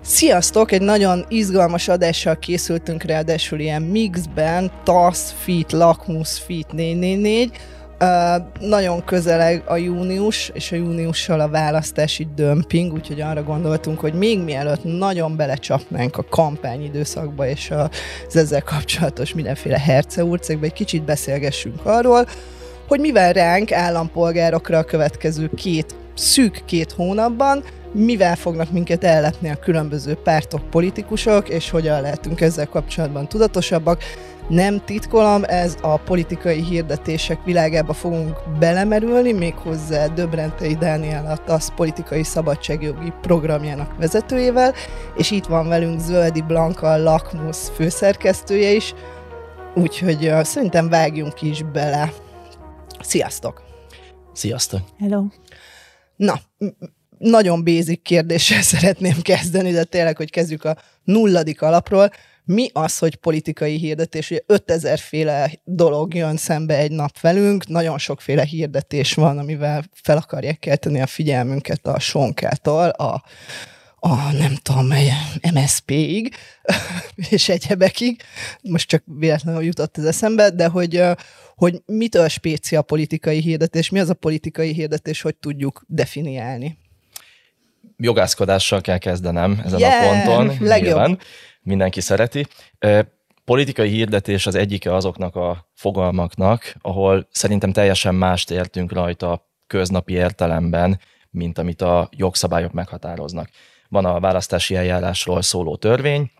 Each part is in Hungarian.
Sziasztok! Egy nagyon izgalmas adással készültünk, ráadásul ilyen mixben, TASZ, FIT, Lakmus, FIT 444. Nagyon közeleg a június, és a júniussal a választási dömping, úgyhogy arra gondoltunk, hogy még mielőtt nagyon belecsapnánk a kampányidőszakba, és az ezzel kapcsolatos mindenféle herceurcekbe, egy kicsit beszélgessünk arról, hogy mivel ránk állampolgárokra a következő szűk két hónapban, mivel fognak minket ellepni a különböző pártok, politikusok, és hogyan lehetünk ezzel kapcsolatban tudatosabbak. Nem titkolom, ez a politikai hirdetések világába fogunk belemerülni, méghozzá Döbrentei Dániel, a TASZ politikai szabadságjogi programjának vezetőjével, és itt van velünk Zöldi Blanka, a Lakmus főszerkesztője is, úgyhogy szerintem vágjunk is bele. Sziasztok! Sziasztok! Hello! Na, nagyon basic kérdéssel szeretném kezdeni, de tényleg, hogy kezdjük a 0. alapról. Mi az, hogy politikai hirdetés? Ugye 5000 féle dolog jön szembe egy nap velünk, nagyon sokféle hirdetés van, amivel fel akarják kelteni a figyelmünket a Sonkától, a nem tudom, MSZP-ig, és egyebekig. Most csak véletlenül jutott ez eszembe, de hogy mitől spéci a politikai hirdetés, mi az a politikai hirdetés, hogy tudjuk definiálni? Jogászkodással kell kezdenem ezen a ponton. Nyilván. Mindenki szereti. Politikai hirdetés az egyike azoknak a fogalmaknak, ahol szerintem teljesen mást értünk rajta köznapi értelemben, mint amit a jogszabályok meghatároznak. Van a választási eljárásról szóló törvény,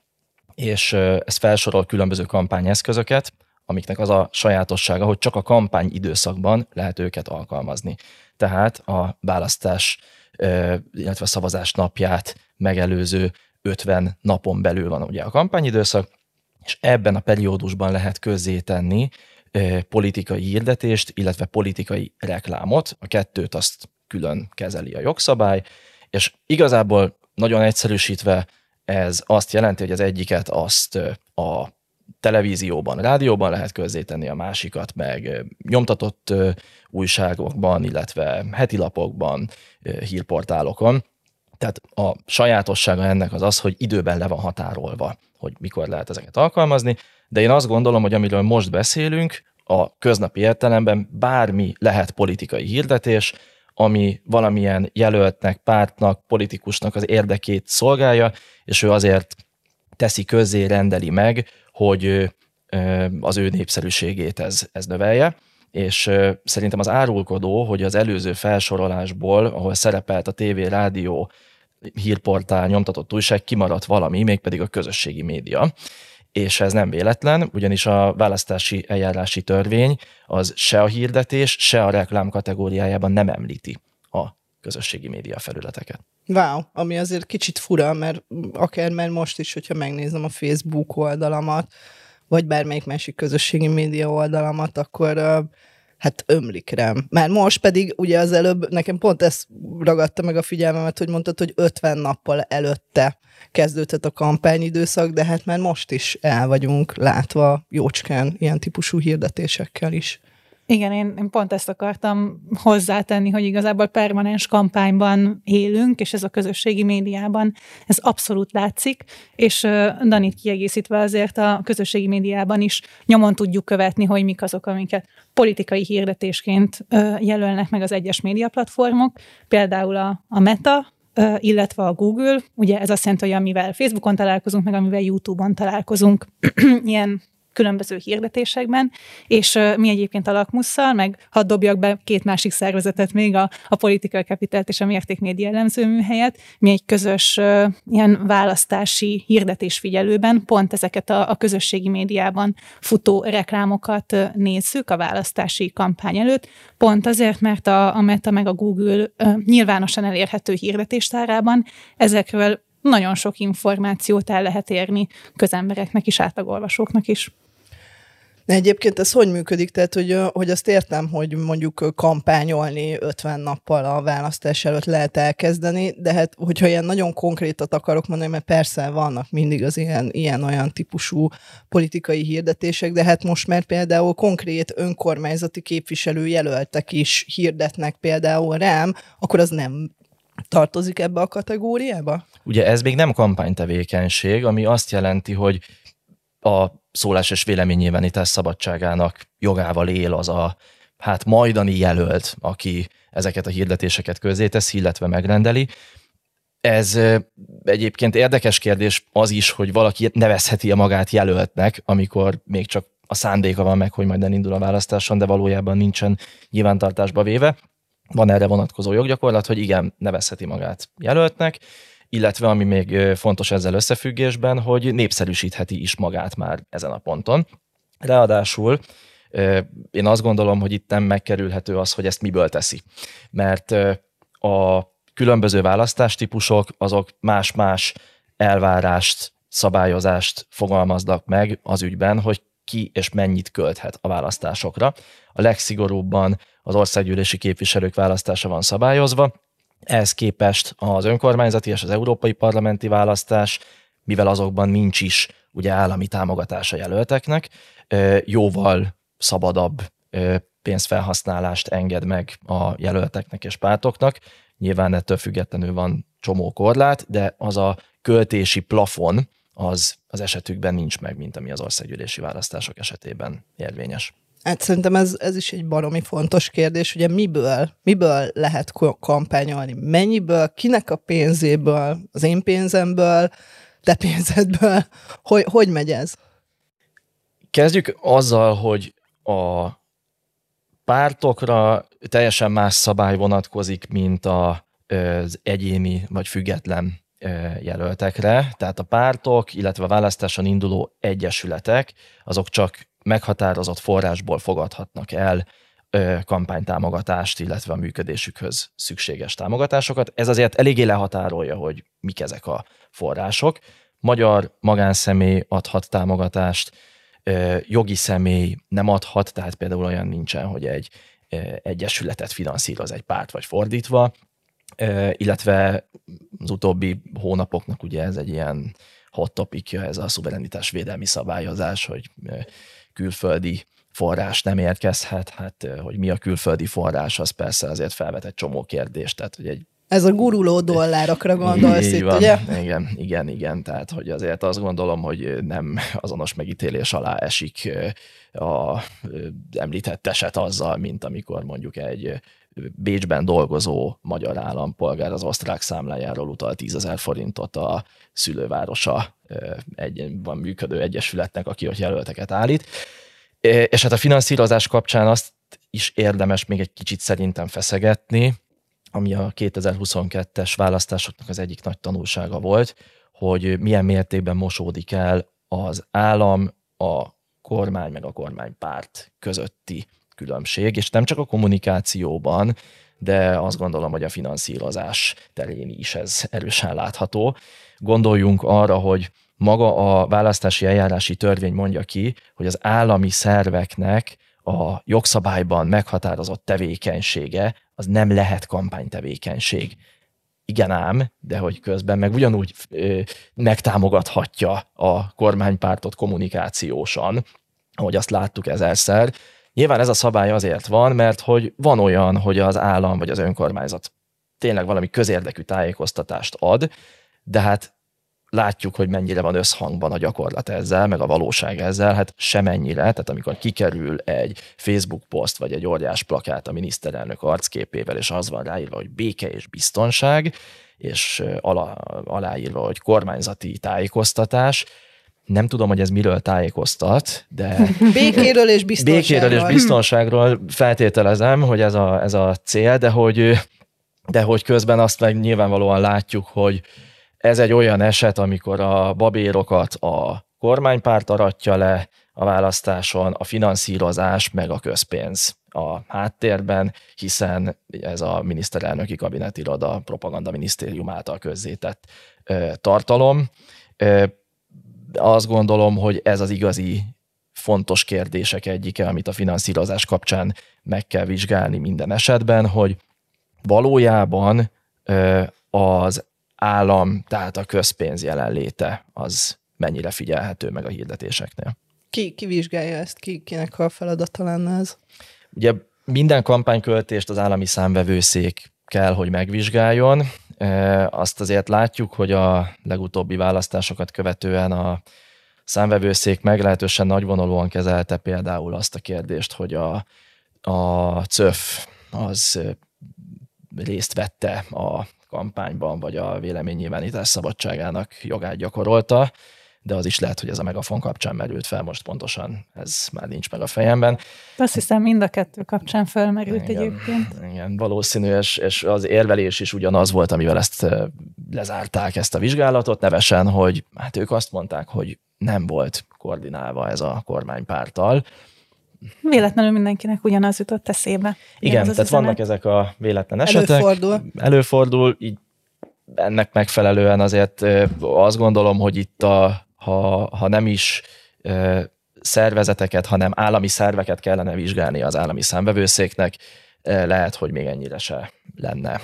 és ez felsorol különböző kampányeszközöket, amiknek az a sajátossága, hogy csak a kampány időszakban lehet őket alkalmazni. Tehát a választás, illetve a szavazás napját megelőző 50 napon belül van ugye a kampányidőszak, és ebben a periódusban lehet közzétenni politikai hirdetést, illetve politikai reklámot. A kettőt azt külön kezeli a jogszabály, és igazából nagyon egyszerűsítve ez azt jelenti, hogy az egyiket azt a televízióban, rádióban lehet közzétenni, a másikat meg nyomtatott újságokban, illetve hetilapokban, hírportálokon. Tehát a sajátossága ennek az, hogy időben le van határolva, hogy mikor lehet ezeket alkalmazni, de én azt gondolom, hogy amiről most beszélünk, a köznapi értelemben bármi lehet politikai hirdetés, ami valamilyen jelöltnek, pártnak, politikusnak az érdekét szolgálja, és ő azért teszi közzé, rendeli meg, hogy az ő népszerűségét ez növelje, és szerintem az árulkodó, hogy az előző felsorolásból, ahol szerepelt a tévé, rádió, hírportál, nyomtatott újság, kimaradt valami, mégpedig a közösségi média. És ez nem véletlen, ugyanis a választási eljárási törvény az se a hirdetés, se a reklám kategóriájában nem említi a közösségi média felületeket. Wow, ami azért kicsit fura, mert akár már most is, hogyha megnézem a Facebook oldalamat, vagy bármelyik másik közösségi média oldalamat, akkor hát ömlik rám. Már most pedig ugye az előbb, nekem pont ez ragadta meg a figyelmemet, hogy mondtad, hogy 50 nappal előtte kezdődött a kampányidőszak, de hát már most is el vagyunk látva jócskán ilyen típusú hirdetésekkel is. Igen, én pont ezt akartam hozzátenni, hogy igazából permanens kampányban élünk, és ez a közösségi médiában, ez abszolút látszik, és Danit kiegészítve azért a közösségi médiában is nyomon tudjuk követni, hogy mik azok, amiket politikai hirdetésként jelölnek meg az egyes médiaplatformok, például a Meta, illetve a Google, ugye ez azt jelenti, hogy amivel Facebookon találkozunk, meg amivel YouTube-on találkozunk, ilyen különböző hirdetésekben, és mi egyébként a Lakmusszal, meg hadd dobjak be két másik szervezetet még, a Political Capitalt és a Mérték Média elemző műhelyet, mi egy közös ilyen választási hirdetésfigyelőben pont ezeket a közösségi médiában futó reklámokat nézzük a választási kampány előtt, pont azért, mert a Meta meg a Google nyilvánosan elérhető hirdetéstárában ezekről nagyon sok információt el lehet érni közembereknek is, átlagolvasóknak is. De egyébként ez hogy működik? Tehát, hogy azt értem, hogy mondjuk kampányolni 50 nappal a választás előtt lehet elkezdeni, de hát, hogyha ilyen nagyon konkrétat akarok mondani, mert persze vannak mindig az ilyen-olyan típusú politikai hirdetések, de hát most már például konkrét önkormányzati képviselőjelöltek is hirdetnek például rám, akkor az nem tartozik ebbe a kategóriába? Ugye ez még nem kampánytevékenység, ami azt jelenti, hogy a szólás és véleménynyilvánítás szabadságának jogával él az a majdani jelölt, aki ezeket a hirdetéseket közzétesz, illetve megrendeli. Ez egyébként érdekes kérdés az is, hogy valaki nevezheti-e magát jelöltnek, amikor még csak a szándéka van meg, hogy majd elindul a választáson, de valójában nincsen nyilvántartásba véve. Van erre vonatkozó joggyakorlat, hogy igen, nevezheti magát jelöltnek, illetve ami még fontos ezzel összefüggésben, hogy népszerűsítheti is magát már ezen a ponton. Ráadásul én azt gondolom, hogy itt nem megkerülhető az, hogy ezt miből teszi. Mert a különböző választástípusok azok más-más elvárást, szabályozást fogalmaznak meg az ügyben, hogy ki és mennyit költhet a választásokra. A legszigorúbban az országgyűlési képviselők választása van szabályozva, ehhez képest az önkormányzati és az európai parlamenti választás, mivel azokban nincs is ugye állami támogatása jelölteknek, jóval szabadabb pénzfelhasználást enged meg a jelölteknek és pártoknak. Nyilván ettől függetlenül van csomó korlát, de az a költési plafon az esetükben nincs meg, mint ami az országgyűlési választások esetében érvényes. Hát szerintem ez is egy baromi fontos kérdés, ugye miből lehet kampányolni, mennyiből, kinek a pénzéből, az én pénzemből, te pénzedből, hogy megy ez? Kezdjük azzal, hogy a pártokra teljesen más szabály vonatkozik, mint az egyéni vagy független jelöltekre. Tehát a pártok, illetve a választáson induló egyesületek, azok csak meghatározott forrásból fogadhatnak el kampánytámogatást, illetve a működésükhöz szükséges támogatásokat. Ez azért eléggé lehatárolja, hogy mik ezek a források. Magyar magánszemély adhat támogatást, jogi személy nem adhat, tehát például olyan nincsen, hogy egy egyesületet finanszíroz egy párt, vagy fordítva, illetve az utóbbi hónapoknak ugye ez egy ilyen hot topicja, ez a szuverenitás védelmi szabályozás, hogy külföldi forrás nem érkezhet, hogy mi a külföldi forrás, az persze azért felvet egy csomó kérdést, tehát hogy ez a guruló dollárokra gondolsz itt, ugye? Igen, tehát hogy azért azt gondolom, hogy nem azonos megítélés alá esik a említett eset azzal, mint amikor mondjuk egy Bécsben dolgozó magyar állampolgár az osztrák számlájáról utal 10 000 forintot a szülővárosa van működő egyesületnek, aki ott jelölteket állít. És hát a finanszírozás kapcsán azt is érdemes még egy kicsit szerintem feszegetni, ami a 2022-es választásoknak az egyik nagy tanulsága volt, hogy milyen mértékben mosódik el az állam, a kormány meg a kormánypárt közötti különbség, és nem csak a kommunikációban, de azt gondolom, hogy a finanszírozás terén is ez erősen látható. Gondoljunk arra, hogy maga a választási eljárási törvény mondja ki, hogy az állami szerveknek a jogszabályban meghatározott tevékenysége az nem lehet kampánytevékenység. Igen ám, de hogy közben meg ugyanúgy megtámogathatja a kormánypártot kommunikációsan, ahogy azt láttuk ezerszer. Nyilván ez a szabály azért van, mert hogy van olyan, hogy az állam vagy az önkormányzat tényleg valami közérdekű tájékoztatást ad, de hát látjuk, hogy mennyire van összhangban a gyakorlat ezzel, meg a valóság ezzel, hát semennyire, tehát amikor kikerül egy Facebook poszt, vagy egy óriás plakát a miniszterelnök arcképével, és az van ráírva, hogy béke és biztonság, és aláírva, hogy kormányzati tájékoztatás, nem tudom, hogy ez miről tájékoztat, de... Békéről és biztonságról. Békéről és biztonságról feltételezem, hogy ez a cél, de hogy közben azt meg nyilvánvalóan látjuk, hogy ez egy olyan eset, amikor a babérokat a kormánypárt aratja le a választáson, a finanszírozás meg a közpénz a háttérben, hiszen ez a miniszterelnöki kabinetiroda propaganda minisztérium által közzétett tartalom. Azt gondolom, hogy ez az igazi fontos kérdések egyike, amit a finanszírozás kapcsán meg kell vizsgálni minden esetben, hogy valójában az állam, tehát a közpénz jelenléte az mennyire figyelhető meg a hirdetéseknél. Ki vizsgálja ezt? Kinek a feladata lenne ez? Ugye minden kampányköltést az állami számvevőszék kell, hogy megvizsgáljon. azt azért látjuk, hogy a legutóbbi választásokat követően a számvevőszék meglehetősen nagyvonalúan kezelte például azt a kérdést, hogy a CÖF az részt vette a kampányban, vagy a véleménynyilvánítás szabadságának jogát gyakorolta, de az is lehet, hogy ez a Megafon kapcsán merült fel, most pontosan ez már nincs meg a fejemben. Azt hiszem mind a kettő kapcsán felmerült egyébként. Igen, valószínű, és az érvelés is ugyanaz volt, amivel ezt lezárták, ezt a vizsgálatot, nevesen, hogy hát ők azt mondták, hogy nem volt koordinálva ez a kormánypárttal. Véletlenül mindenkinek ugyanaz jutott eszébe. Igen, tehát vannak ezek a véletlen esetek. Előfordul, így ennek megfelelően azért azt gondolom, hogy itt ha nem is szervezeteket, hanem állami szerveket kellene vizsgálni az állami számvevőszéknek, lehet, hogy még ennyire se lenne,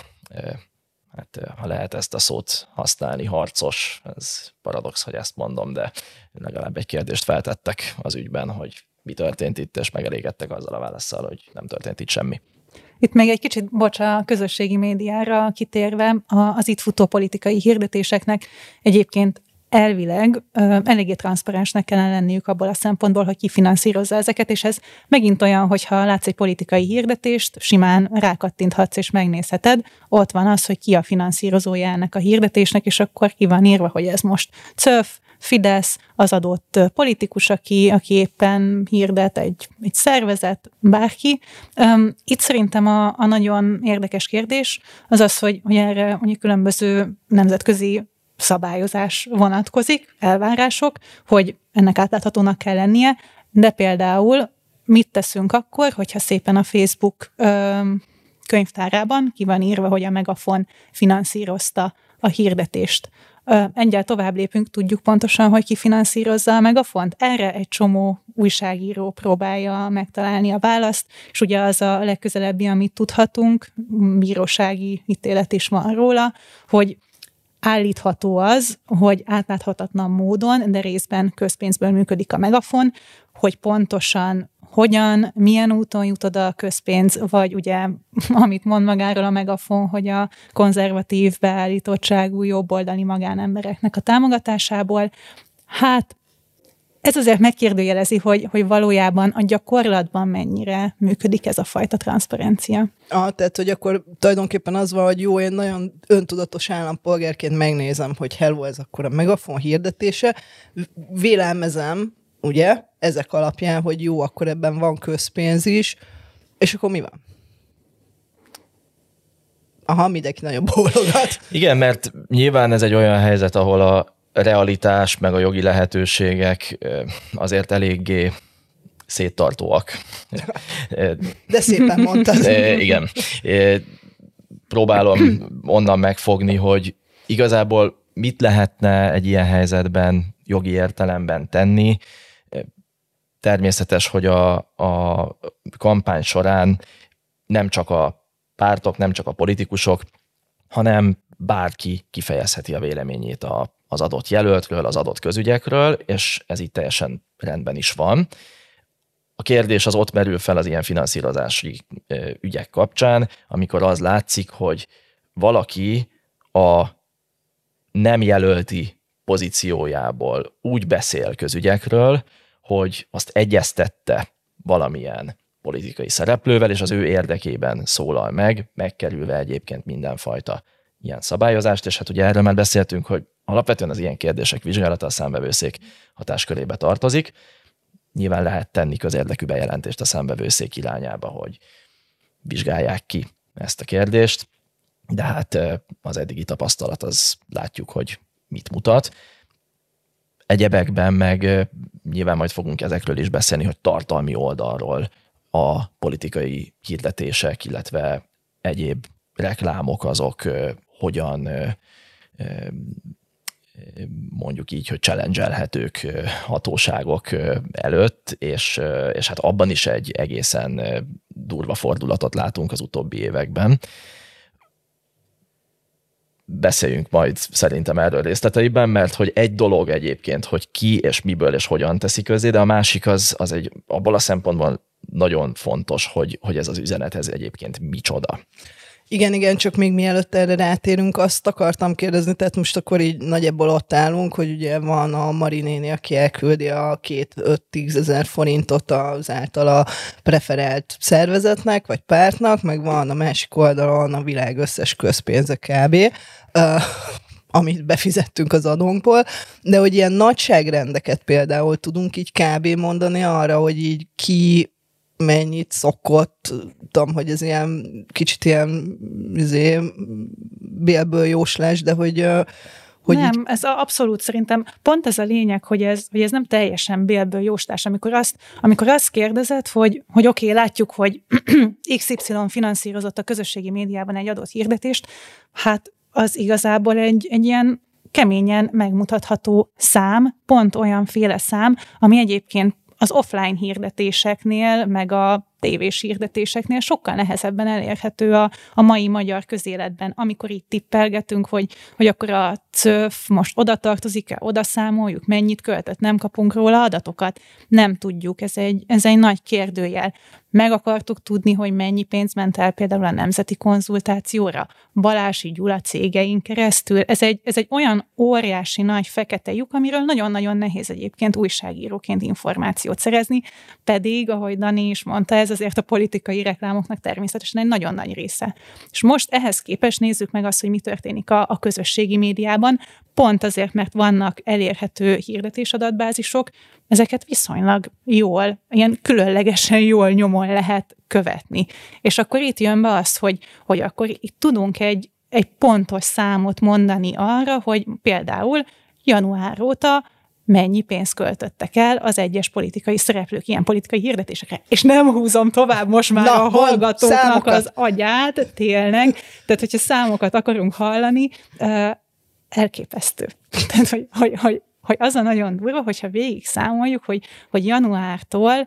hát ha lehet ezt a szót használni, harcos, ez paradox, hogy ezt mondom, de legalább egy kérdést feltettek az ügyben, hogy mi történt itt, és megelégedtek azzal a válasszal, hogy nem történt itt semmi. Itt még egy kicsit, a közösségi médiára kitérve, az itt futó politikai hirdetéseknek egyébként elvileg eléggé transzparensnek kellene lenniük abból a szempontból, hogy ki finanszírozza ezeket, és ez megint olyan, hogyha látsz egy politikai hirdetést, simán rákattinthatsz és megnézheted, ott van az, hogy ki a finanszírozója ennek a hirdetésnek, és akkor ki van írva, hogy ez most CÖF, Fidesz, az adott politikus, aki éppen hirdet egy szervezet, bárki. Itt szerintem a nagyon érdekes kérdés az az, hogy erre mondjuk különböző nemzetközi szabályozás vonatkozik, elvárások, hogy ennek átláthatónak kell lennie, de például mit teszünk akkor, hogyha szépen a Facebook könyvtárában ki van írva, hogy a Megafon finanszírozta a hirdetést. Egyel tovább lépünk, tudjuk pontosan, hogy ki finanszírozza a Megafont. Erre egy csomó újságíró próbálja megtalálni a választ, és ugye az a legközelebbi, amit tudhatunk, bírósági ítélet is van róla, hogy állítható az, hogy átláthatatlan módon, de részben közpénzből működik a Megafon, hogy pontosan hogyan, milyen úton jut oda a közpénz, vagy ugye, amit mond magáról a Megafon, hogy a konzervatív beállítottságú jobboldali magánembereknek a támogatásából. Hát ez azért megkérdőjelezi, hogy valójában a gyakorlatban mennyire működik ez a fajta transzparencia. Tehát, hogy akkor tulajdonképpen az van, hogy jó, én nagyon öntudatos állampolgárként megnézem, hogy hello, ez akkor a Megafon hirdetése, vélelmezem, ugye, ezek alapján, hogy jó, akkor ebben van közpénz is, és akkor mi van? Aha, mindenki nagyon bólogat. Igen, mert nyilván ez egy olyan helyzet, ahol a realitás, meg a jogi lehetőségek azért eléggé széttartóak. De szépen mondtad. Igen. Próbálom onnan megfogni, hogy igazából mit lehetne egy ilyen helyzetben jogi értelemben tenni. Természetes, hogy a kampány során nem csak a pártok, nem csak a politikusok, hanem bárki kifejezheti a véleményét az adott jelöltről, az adott közügyekről, és ez így teljesen rendben is van. A kérdés az ott merül fel az ilyen finanszírozási ügyek kapcsán, amikor az látszik, hogy valaki a nem jelölti pozíciójából úgy beszél közügyekről, hogy azt egyeztette valamilyen politikai szereplővel, és az ő érdekében szólal meg, megkerülve egyébként mindenfajta ilyen szabályozást, és hát ugye erről már beszéltünk, hogy alapvetően az ilyen kérdések vizsgálata a számvevőszék hatáskörébe tartozik. Nyilván lehet tenni közérdekű bejelentést a számvevőszék irányába, hogy vizsgálják ki ezt a kérdést, de hát az eddigi tapasztalat az látjuk, hogy mit mutat. Egyebekben meg nyilván majd fogunk ezekről is beszélni, hogy tartalmi oldalról a politikai hirdetések, illetve egyéb reklámok azok hogyan mondjuk így, hogy challenge-elhetők hatóságok előtt, és hát abban is egy egészen durva fordulatot látunk az utóbbi években. Beszéljünk majd szerintem erről részleteiben, mert hogy egy dolog egyébként, hogy ki és miből és hogyan teszi közzé, de a másik az egy abból a szempontból nagyon fontos, hogy ez az üzenet ez egyébként micsoda. Igen, csak még mielőtt erre rátérünk, azt akartam kérdezni, tehát most akkor így nagyjából ott állunk, hogy ugye van a Mari néni, aki elküldi a 2-5-10 ezer forintot az általa preferált szervezetnek, vagy pártnak, meg van a másik oldalon a világ összes közpénze kb., amit befizettünk az adónkból, de hogy ilyen nagyságrendeket például tudunk így kb. Mondani arra, hogy így ki mennyit szokott, tudom, hogy ez ilyen kicsit ilyen bélből jóslás, de hogy nem, ez abszolút szerintem pont ez a lényeg, hogy ez nem teljesen bélből jóslás, amikor azt kérdezed, hogy oké, látjuk, hogy XY finanszírozott a közösségi médiában egy adott hirdetést, hát az igazából egy ilyen keményen megmutatható szám, pont olyanféle szám, ami egyébként az offline hirdetéseknél, meg a tévés hirdetéseknél sokkal nehezebben elérhető a mai magyar közéletben, amikor itt tippelgetünk, hogy akkor a CÖF most oda tartozik-e, oda számoljuk, mennyit költött, nem kapunk róla adatokat, nem tudjuk, ez egy nagy kérdőjel. Meg akartuk tudni, hogy mennyi pénz ment el például a nemzeti konzultációra, Balási Gyula cégein keresztül. Ez egy olyan óriási nagy fekete lyuk, amiről nagyon-nagyon nehéz egyébként újságíróként információt szerezni, pedig, ahogy Dani is mondta, ez azért a politikai reklámoknak természetesen egy nagyon nagy része. És most ehhez képest nézzük meg azt, hogy mi történik a közösségi médiában, pont azért, mert vannak elérhető hirdetésadatbázisok, ezeket viszonylag jól, ilyen különlegesen jól nyomon lehet követni. És akkor itt jön be az, hogy akkor itt tudunk egy pontos számot mondani arra, hogy például január óta mennyi pénzt költöttek el az egyes politikai szereplők ilyen politikai hirdetésekre. És nem húzom tovább most már a hallgatóknak az agyát, tényleg. Tehát, hogyha számokat akarunk hallani, elképesztő. Tehát, hogy az a nagyon durva, hogyha végig számoljuk, hogy januártól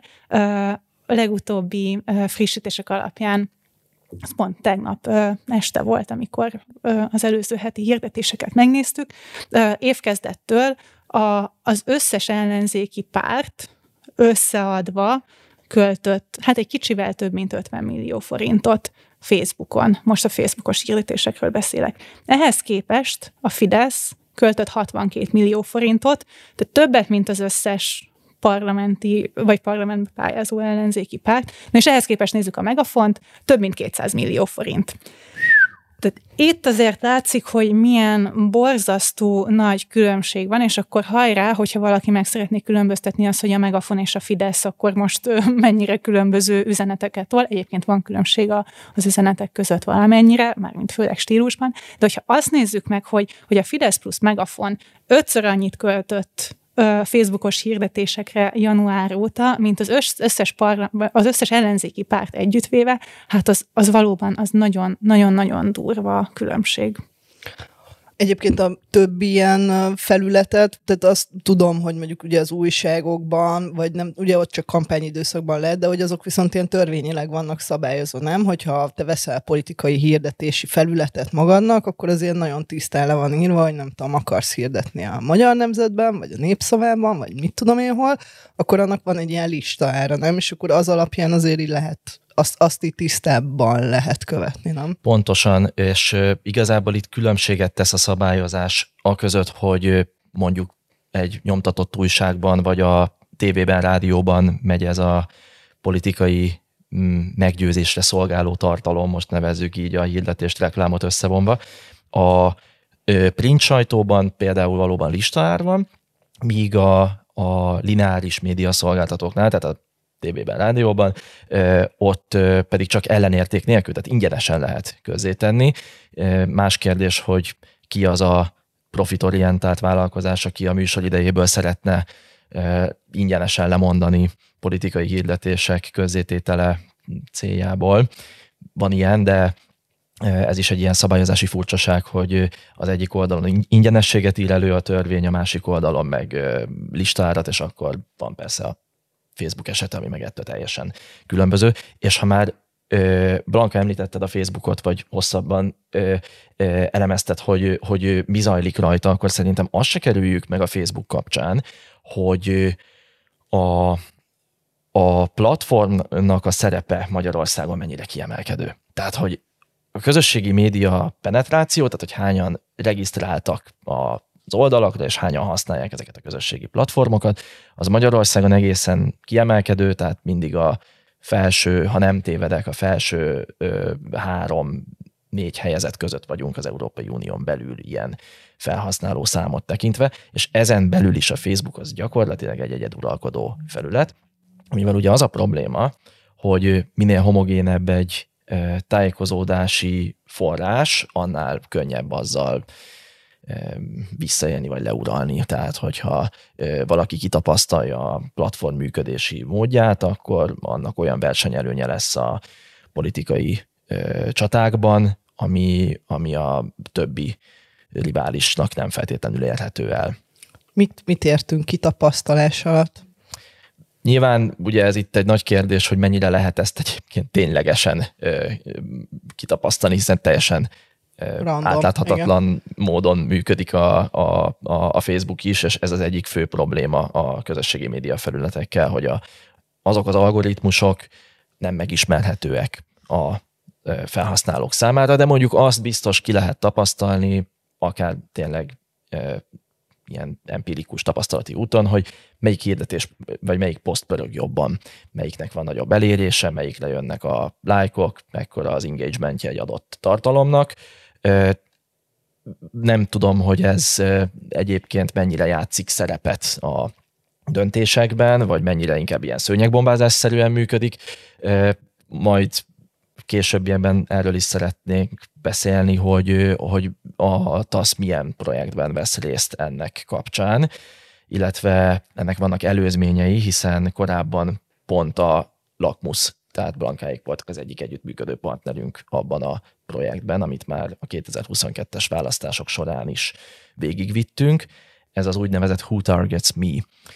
a legutóbbi frissítések alapján, az pont tegnap este volt, amikor az előző heti hirdetéseket megnéztük, évkezdettől az összes ellenzéki párt összeadva költött, hát egy kicsivel több, mint 50 millió forintot Facebookon. Most a Facebookos hirdetésekről beszélek. Ehhez képest a Fidesz költött 62 millió forintot, tehát többet, mint az összes parlamenti, vagy parlamentbe pályázó ellenzéki párt. Na és ehhez képest nézzük a Megafont, több mint 200 millió forint. Tehát itt azért látszik, hogy milyen borzasztó nagy különbség van, és akkor hajrá, hogyha valaki meg szeretné különböztetni azt, hogy a Megafon és a Fidesz akkor most mennyire különböző üzeneteket tol. Egyébként van különbség az üzenetek között valamennyire, mármint főleg stílusban, de hogyha azt nézzük meg, hogy a Fidesz plusz Megafon 5-ször annyit költött Facebookos hirdetésekre január óta, mint az összes ellenzéki párt együttvéve, hát az valóban az nagyon-nagyon durva különbség. Egyébként a többi ilyen felületet, tehát azt tudom, hogy mondjuk ugye az újságokban, vagy nem, ugye ott csak kampányidőszakban lehet, de hogy azok viszont ilyen törvényileg vannak szabályozva, nem? Hogyha te veszel politikai hirdetési felületet magadnak, akkor azért nagyon tisztán le van írva, hogy nem tudom, akarsz hirdetni a Magyar Nemzetben, vagy a Népszavában, vagy mit tudom én hol, akkor annak van egy ilyen listára, nem? És akkor az alapján azért így lehet azt így tisztábban lehet követni, nem? Pontosan, és igazából itt különbséget tesz a szabályozás aközött, hogy mondjuk egy nyomtatott újságban, vagy a tévében, rádióban megy ez a politikai meggyőzésre szolgáló tartalom, most nevezzük így a hirdetést, reklámot összevonva. A print sajtóban például valóban listaár van, míg a lineáris média szolgáltatóknál, tehát a tévében, rádióban, ott pedig csak ellenérték nélkül, tehát ingyenesen lehet közzétenni. Más kérdés, hogy ki az a profitorientált vállalkozás, aki a műsor idejéből szeretne ingyenesen lemondani politikai hirdetések közzététele céljából. Van ilyen, de ez is egy ilyen szabályozási furcsaság, hogy az egyik oldalon ingyenességet ír elő a törvény, a másik oldalon meg listárat, és akkor van persze a Facebook eset, ami meg ettől teljesen különböző. És ha már Blanka említetted a Facebookot, vagy hosszabban elemezted, hogy mi zajlik rajta, akkor szerintem azt se kerüljük meg a Facebook kapcsán, hogy a platformnak a szerepe Magyarországon mennyire kiemelkedő. Tehát, hogy a közösségi média penetráció, tehát hogy hányan regisztráltak az oldalakra, és hányan használják ezeket a közösségi platformokat, az Magyarországon egészen kiemelkedő, tehát mindig a felső, ha nem tévedek, a felső 3-4 helyezett között vagyunk az Európai Unión belül ilyen felhasználó számot tekintve, és ezen belül is a Facebook az gyakorlatilag egy egyeduralkodó felület, amivel ugye az a probléma, hogy minél homogénebb egy tájékozódási forrás, annál könnyebb azzal visszaélni vagy leuralni. Tehát, hogyha valaki kitapasztalja a platform működési módját, akkor annak olyan versenyelőnye lesz a politikai csatákban, ami a többi riválisnak nem feltétlenül érhető el. Mit értünk kitapasztalás alatt? Nyilván ugye ez itt egy nagy kérdés, hogy mennyire lehet ezt egyébként ténylegesen kitapasztani, hiszen teljesen random, átláthatatlan igen. módon működik a Facebook is, és ez az egyik fő probléma a közösségi média felületekkel, hogy azok az algoritmusok nem megismerhetőek a felhasználók számára, de mondjuk azt biztos ki lehet tapasztalni, akár tényleg ilyen empirikus tapasztalati úton, hogy melyik hirdetés, vagy melyik poszt pörög jobban, melyiknek van nagyobb elérése, melyikre jönnek a lájkok, mekkora az engagementje egy adott tartalomnak. Nem tudom, hogy ez egyébként mennyire játszik szerepet a döntésekben, vagy mennyire inkább ilyen szőnyegbombázásszerűen működik. Majd későbbiekben erről is szeretnék beszélni, hogy a TASZ milyen projektben vesz részt ennek kapcsán, illetve ennek vannak előzményei, hiszen korábban pont a Lakmus, tehát Blankáék voltak az egyik együttműködő partnerünk abban a projektben, amit már a 2022-es választások során is végigvittünk. Ez az úgynevezett Who Targets Me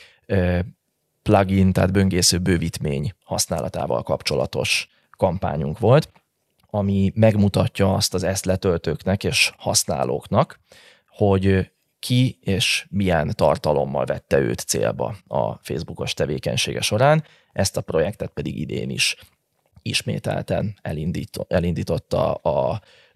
plugin, tehát böngésző bővítmény használatával kapcsolatos kampányunk volt, ami megmutatja azt az ezt letöltőknek és használóknak, hogy ki és milyen tartalommal vette őt célba a Facebookos tevékenysége során. Ezt a projektet pedig idén is ismételten elindította a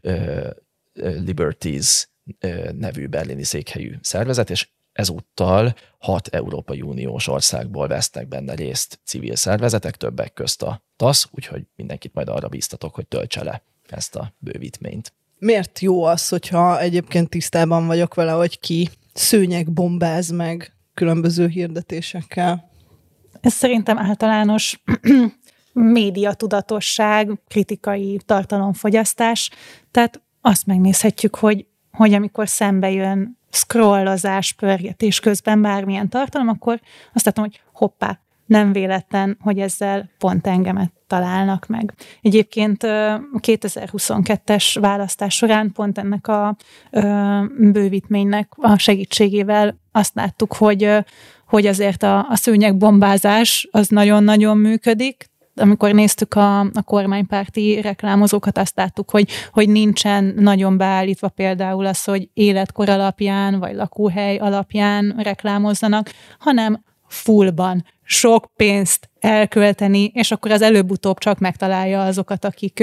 Liberties nevű berlini székhelyű szervezet, és ezúttal 6 Európai Uniós országból vesznek benne részt civil szervezetek, többek közt a TASZ, úgyhogy mindenkit majd arra bíztatok, hogy töltse le ezt a bővítményt. Miért jó az, hogyha egyébként tisztában vagyok vele, hogy ki szőnyegbombáz meg különböző hirdetésekkel? Ez szerintem általános médiatudatosság, kritikai tartalomfogyasztás. Tehát azt megnézhetjük, hogy amikor szembe jön scrollozás, pörgetés közben bármilyen tartalom, akkor azt látom, hogy hoppá, nem véletlen, hogy ezzel pont engemet találnak meg. Egyébként a 2022-es választás során pont ennek a bővítménynek a segítségével azt láttuk, hogy azért a szőnyegbombázás az nagyon-nagyon működik. Amikor néztük a kormánypárti reklámozókat, azt láttuk, hogy nincsen nagyon beállítva például az, hogy életkor alapján, vagy lakóhely alapján reklámozzanak, hanem fullban sok pénzt elkölteni, és akkor az előbb-utóbb csak megtalálja azokat,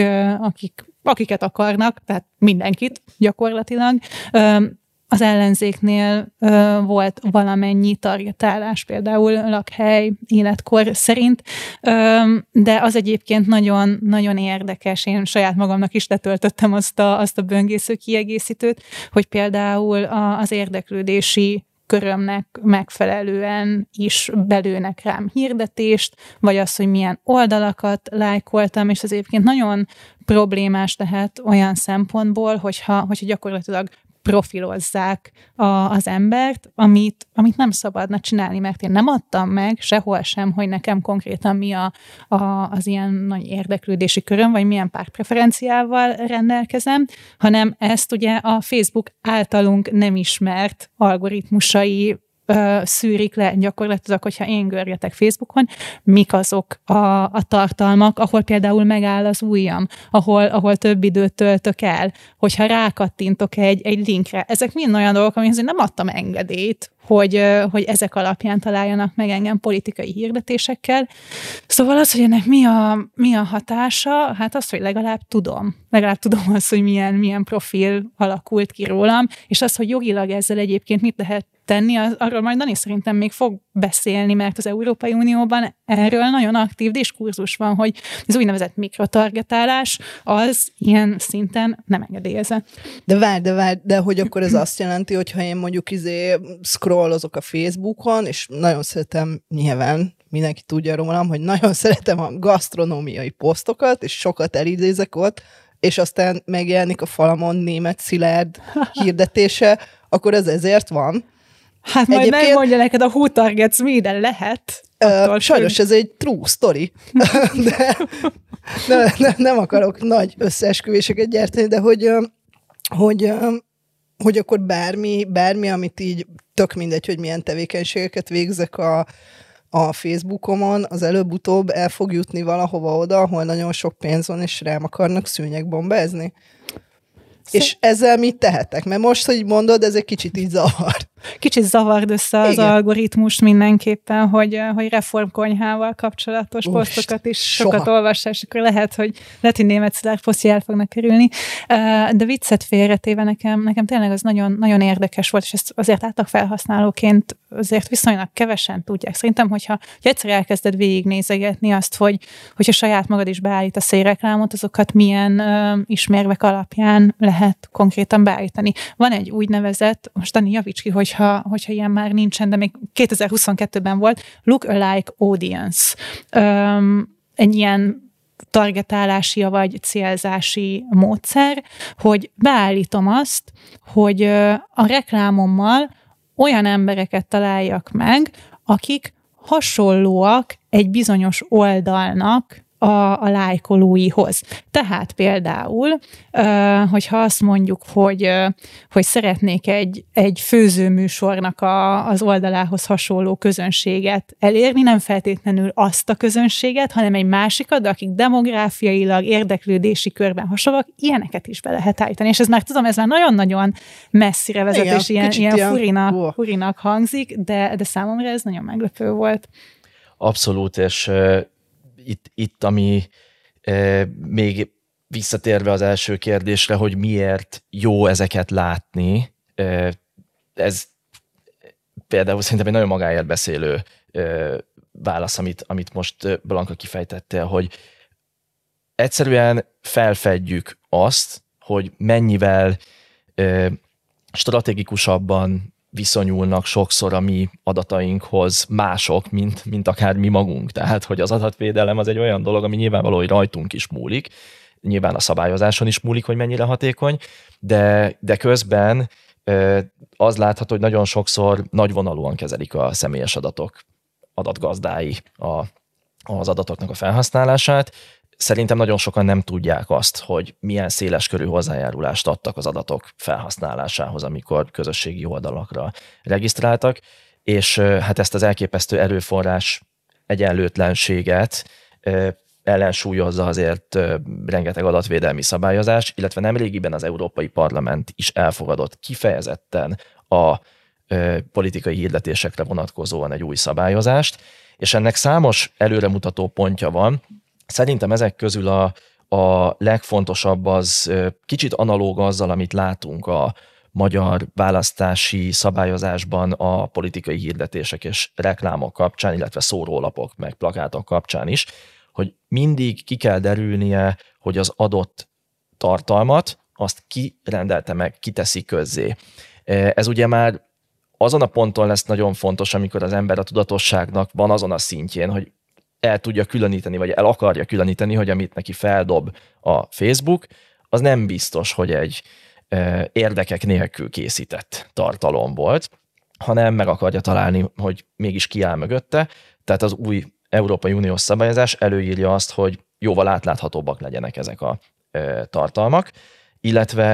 akiket akarnak, tehát mindenkit gyakorlatilag. Az ellenzéknél volt valamennyi targetálás, például lakhely, életkor szerint, de az egyébként nagyon, nagyon érdekes. Én saját magamnak is letöltöttem azt a böngésző kiegészítőt, hogy például az érdeklődési körömnek megfelelően is belőnek rám hirdetést, vagy az, hogy milyen oldalakat lájkoltam, és az egyébként nagyon problémás lehet olyan szempontból, hogyha gyakorlatilag profilozzák az embert, amit nem szabadna csinálni, mert én nem adtam meg sehol sem, hogy nekem konkrétan mi az ilyen nagy érdeklődési köröm, vagy milyen pártpreferenciával rendelkezem, hanem ezt ugye a Facebook általunk nem ismert algoritmusai szűrik le gyakorlatilag, hogyha én görgetek Facebookon, mik azok a tartalmak, ahol például megáll az ujjam, ahol több időt töltök el, hogyha rákattintok egy linkre. Ezek mind olyan dolgok, amihez én nem adtam engedélyt, hogy ezek alapján találjanak meg engem politikai hirdetésekkel. Szóval az, hogy ennek mi a hatása, hát az, hogy legalább tudom azt, hogy milyen profil alakult ki rólam, és az, hogy jogilag ezzel egyébként mit lehet tenni, arról majd Dani szerintem még fog beszélni, mert az Európai Unióban erről nagyon aktív diskurzus van, hogy az úgynevezett mikrotargetálás az ilyen szinten nem engedélyezett. De várj, de hogy akkor ez azt jelenti, hogyha én mondjuk scrollozok a Facebookon, és nagyon szeretem, nyilván mindenki tudja rólam, hogy nagyon szeretem a gasztronómiai posztokat, és sokat elidézek ott, és aztán megjelenik a falamon Németh Szilárd hirdetése, akkor ez ezért van. Hát majd megmondja neked a Who Targets Me, de lehet. Sajnos ez egy true story, de nem akarok nagy összeesküvéseket gyártani, de hogy akkor bármi, amit így tök mindegy, hogy milyen tevékenységeket végzek a Facebookomon, az előbb-utóbb el fog jutni valahova oda, ahol nagyon sok pénz van, és rám akarnak szőnyegbombázni. És ezzel mit tehetek? Mert most, hogy mondod, ez egy kicsit így zavar. Kicsit zavard össze az algoritmus mindenképpen, hogy reformkonyhával kapcsolatos posztokat is sokat olvassál, és akkor lehet, hogy Németh Szilárd posztja el fognak kerülni. De viccet félretéve nekem tényleg az nagyon, nagyon érdekes volt, és ezt azért átlagfelhasználóként azért viszonylag kevesen tudják. Szerintem, hogyha egyszer elkezded végignézegetni azt, hogyha saját magad is beállítasz egy reklámot, azokat milyen ismérvek alapján lehet konkrétan beállítani. Van egy úgynevezett, most Dani, javíts ki, hogyha ilyen már nincsen, de még 2022-ben volt, Look-alike Audience. Egy ilyen targetálási vagy célzási módszer, hogy beállítom azt, hogy a reklámommal olyan embereket találjak meg, akik hasonlóak egy bizonyos oldalnak a lájkolóihoz. Tehát például, hogyha azt mondjuk, hogy szeretnék egy főzőműsornak az oldalához hasonló közönséget elérni, nem feltétlenül azt a közönséget, hanem egy másikat, de akik demográfiailag, érdeklődési körben hasonlóak, ilyeneket is be lehet állítani. És ez már nagyon-nagyon messzire vezet, igen, és ilyen furinak hangzik, de számomra ez nagyon meglepő volt. Abszolút, és itt ami még visszatérve az első kérdésre, hogy miért jó ezeket látni, ez például szerintem egy nagyon magáért beszélő válasz, amit most Blanka kifejtettél, hogy egyszerűen felfedjük azt, hogy mennyivel stratégikusabban viszonyulnak sokszor a mi adatainkhoz mások, mint akár mi magunk. Tehát, hogy az adatvédelem az egy olyan dolog, ami nyilvánvaló, hogy rajtunk is múlik, nyilván a szabályozáson is múlik, hogy mennyire hatékony, de közben az látható, hogy nagyon sokszor nagyvonalúan kezelik a személyes adatgazdái az adatoknak a felhasználását. Szerintem nagyon sokan nem tudják azt, hogy milyen széleskörű hozzájárulást adtak az adatok felhasználásához, amikor közösségi oldalakra regisztráltak, és hát ezt az elképesztő erőforrás egyenlőtlenséget ellensúlyozza azért rengeteg adatvédelmi szabályozás, illetve nemrégiben az Európai Parlament is elfogadott kifejezetten a politikai hirdetésekre vonatkozóan egy új szabályozást, és ennek számos előremutató pontja van. Szerintem ezek közül a legfontosabb az kicsit analóg azzal, amit látunk a magyar választási szabályozásban a politikai hirdetések és reklámok kapcsán, illetve szórólapok meg plakátok kapcsán is, hogy mindig ki kell derülnie, hogy az adott tartalmat azt ki rendelte meg, ki teszi közzé. Ez ugye már azon a ponton lesz nagyon fontos, amikor az ember a tudatosságnak van azon a szintjén, hogy el tudja különíteni, vagy el akarja különíteni, hogy amit neki feldob a Facebook, az nem biztos, hogy egy érdekek nélkül készített tartalom volt, hanem meg akarja találni, hogy mégis ki áll mögötte. Tehát az új Európai Uniós szabályozás előírja azt, hogy jóval átláthatóbbak legyenek ezek a tartalmak, illetve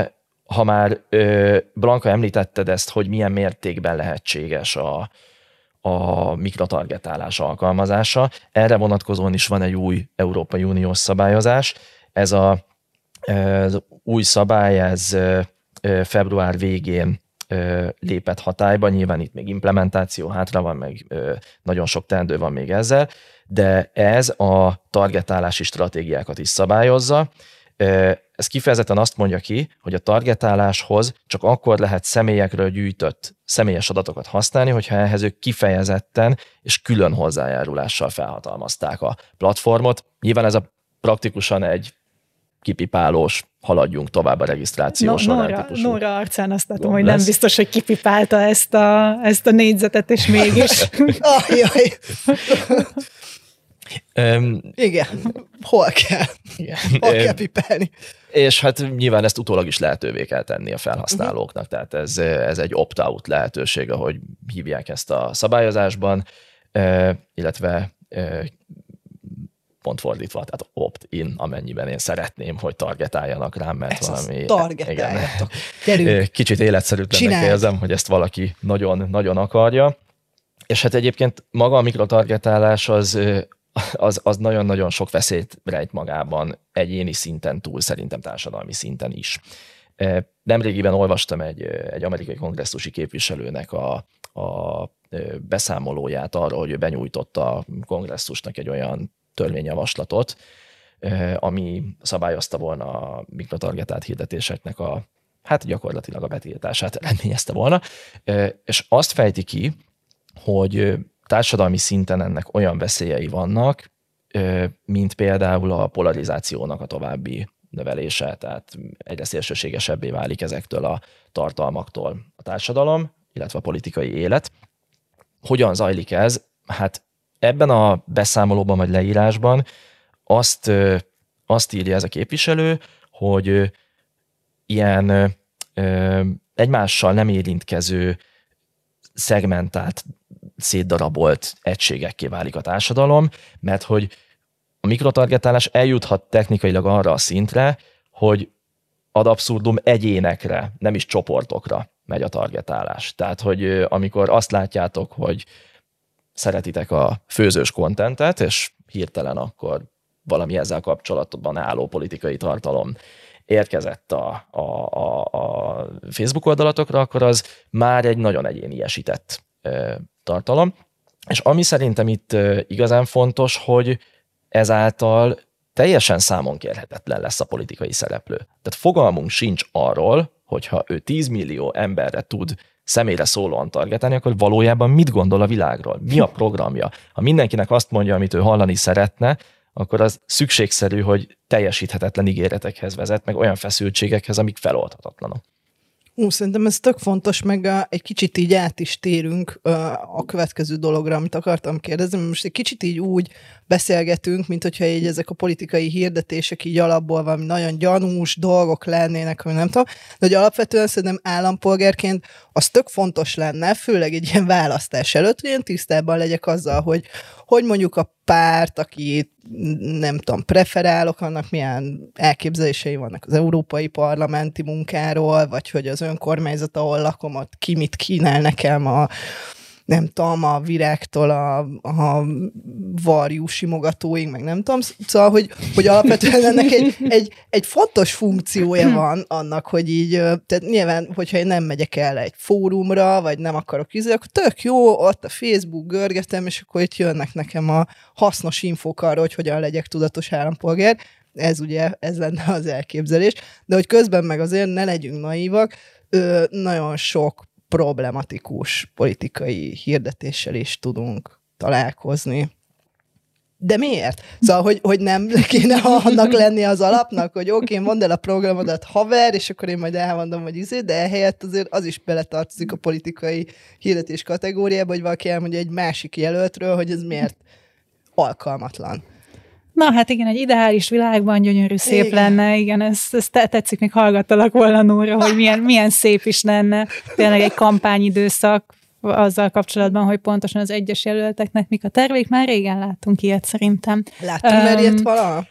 ha már Blanka említetted ezt, hogy milyen mértékben lehetséges a mikrotargetálás alkalmazása, erre vonatkozóan is van egy új Európai Uniós szabályozás. Ez az új szabály, ez február végén lépett hatályba, nyilván itt még implementáció hátra van, meg nagyon sok teendő van még ezzel, de ez a targetálási stratégiákat is szabályozza. Ez kifejezetten azt mondja ki, hogy a targetáláshoz csak akkor lehet személyekről gyűjtött személyes adatokat használni, hogyha ehhez ők kifejezetten és külön hozzájárulással felhatalmazták a platformot. Nyilván ez a praktikusan egy kipipálós, haladjunk tovább a regisztráció során. Nóra arcán azt látom, hogy nem biztos, hogy kipipálta ezt a négyzetet, és mégis. Ajaj. Igen, hol kell? Igen. Hol kell pipálni? És hát nyilván ezt utólag is lehetővé kell tenni a felhasználóknak, tehát ez egy opt-out lehetőség, ahogy hívják ezt a szabályozásban, illetve pont fordítva, tehát opt-in, amennyiben én szeretném, hogy targetáljanak rám, mert valami... Targetáljatok. Kicsit életszerűtlennek érzem, hogy ezt valaki nagyon, nagyon akarja. És hát egyébként maga a mikrotargetálás az nagyon-nagyon sok veszélyt rejt magában egyéni szinten túl, szerintem társadalmi szinten is. Nemrégiben olvastam egy amerikai kongresszusi képviselőnek a beszámolóját arról, hogy ő benyújtotta a kongresszusnak egy olyan törvényjavaslatot, ami szabályozta volna a mikrotargetált hirdetéseknek hát gyakorlatilag a betiltását eredményezte volna, és azt fejti ki, hogy társadalmi szinten ennek olyan veszélyei vannak, mint például a polarizációnak a további növelése, tehát egyre szélsőségesebbé válik ezektől a tartalmaktól a társadalom, illetve a politikai élet. Hogyan zajlik ez? Hát ebben a beszámolóban vagy leírásban azt írja ez a képviselő, hogy ilyen egymással nem érintkező, szegmentált, szétdarabolt egységekké válik a társadalom, mert hogy a mikrotargetálás eljuthat technikailag arra a szintre, hogy ad abszurdum egyénekre, nem is csoportokra megy a targetálás. Tehát, hogy amikor azt látjátok, hogy szeretitek a főzős kontentet, és hirtelen akkor valami ezzel kapcsolatban álló politikai tartalom érkezett a Facebook oldalatokra, akkor az már egy nagyon egyéniesített tartalom. És ami szerintem itt igazán fontos, hogy ezáltal teljesen számon kérhetetlen lesz a politikai szereplő. Tehát fogalmunk sincs arról, hogyha ő 10 millió emberre tud személyre szólóan targetálni, akkor valójában mit gondol a világról? Mi a programja? Ha mindenkinek azt mondja, amit ő hallani szeretne, akkor az szükségszerű, hogy teljesíthetetlen ígéretekhez vezet, meg olyan feszültségekhez, amik feloldhatatlanok. Szerintem ez tök fontos, meg egy kicsit így át is térünk a következő dologra, amit akartam kérdezni. Most egy kicsit így úgy beszélgetünk, mint hogyha így ezek a politikai hirdetések így alapból valami nagyon gyanús dolgok lennének, ami nem tudom, de hogy alapvetően szerintem állampolgárként az tök fontos lenne, főleg egy ilyen választás előtt, hogy én tisztában legyek azzal, hogy mondjuk a párt, aki nem tudom, preferálok, annak milyen elképzelései vannak az európai parlamenti munkáról, vagy hogy az önkormányzat, ahol lakom, ott ki mit kínál nekem nem tudom, a virágtól a varjú simogatóig, meg nem tudom. Szóval, hogy alapvetően ennek egy fontos funkciója van annak, hogy így, tehát nyilván, hogyha én nem megyek el egy fórumra, vagy nem akarok akkor tök jó, ott a Facebook görgetem, és akkor itt jönnek nekem a hasznos infók arra, hogy hogyan legyek tudatos állampolgár. Ez lenne az elképzelés. De hogy közben meg azért ne legyünk naívak, nagyon sok problematikus politikai hirdetéssel is tudunk találkozni. De miért? Szóval, hogy nem kéne annak lenni az alapnak, hogy oké, mondd el a programodat, haver, és akkor én majd elmondom, hogy de ehelyett azért az is beletartozik a politikai hirdetés kategóriába, hogy valaki elmondja egy másik jelöltről, hogy ez miért alkalmatlan. Na hát igen, egy ideális világban gyönyörű szép igen. lenne, igen, ez tetszik, még hallgattalak volna Nóra, hogy milyen szép is lenne, tényleg egy kampányidőszak azzal kapcsolatban, hogy pontosan az egyes jelölteknek mik a terveik, már régen láttunk ilyet szerintem. Láttunk már ilyet valaha?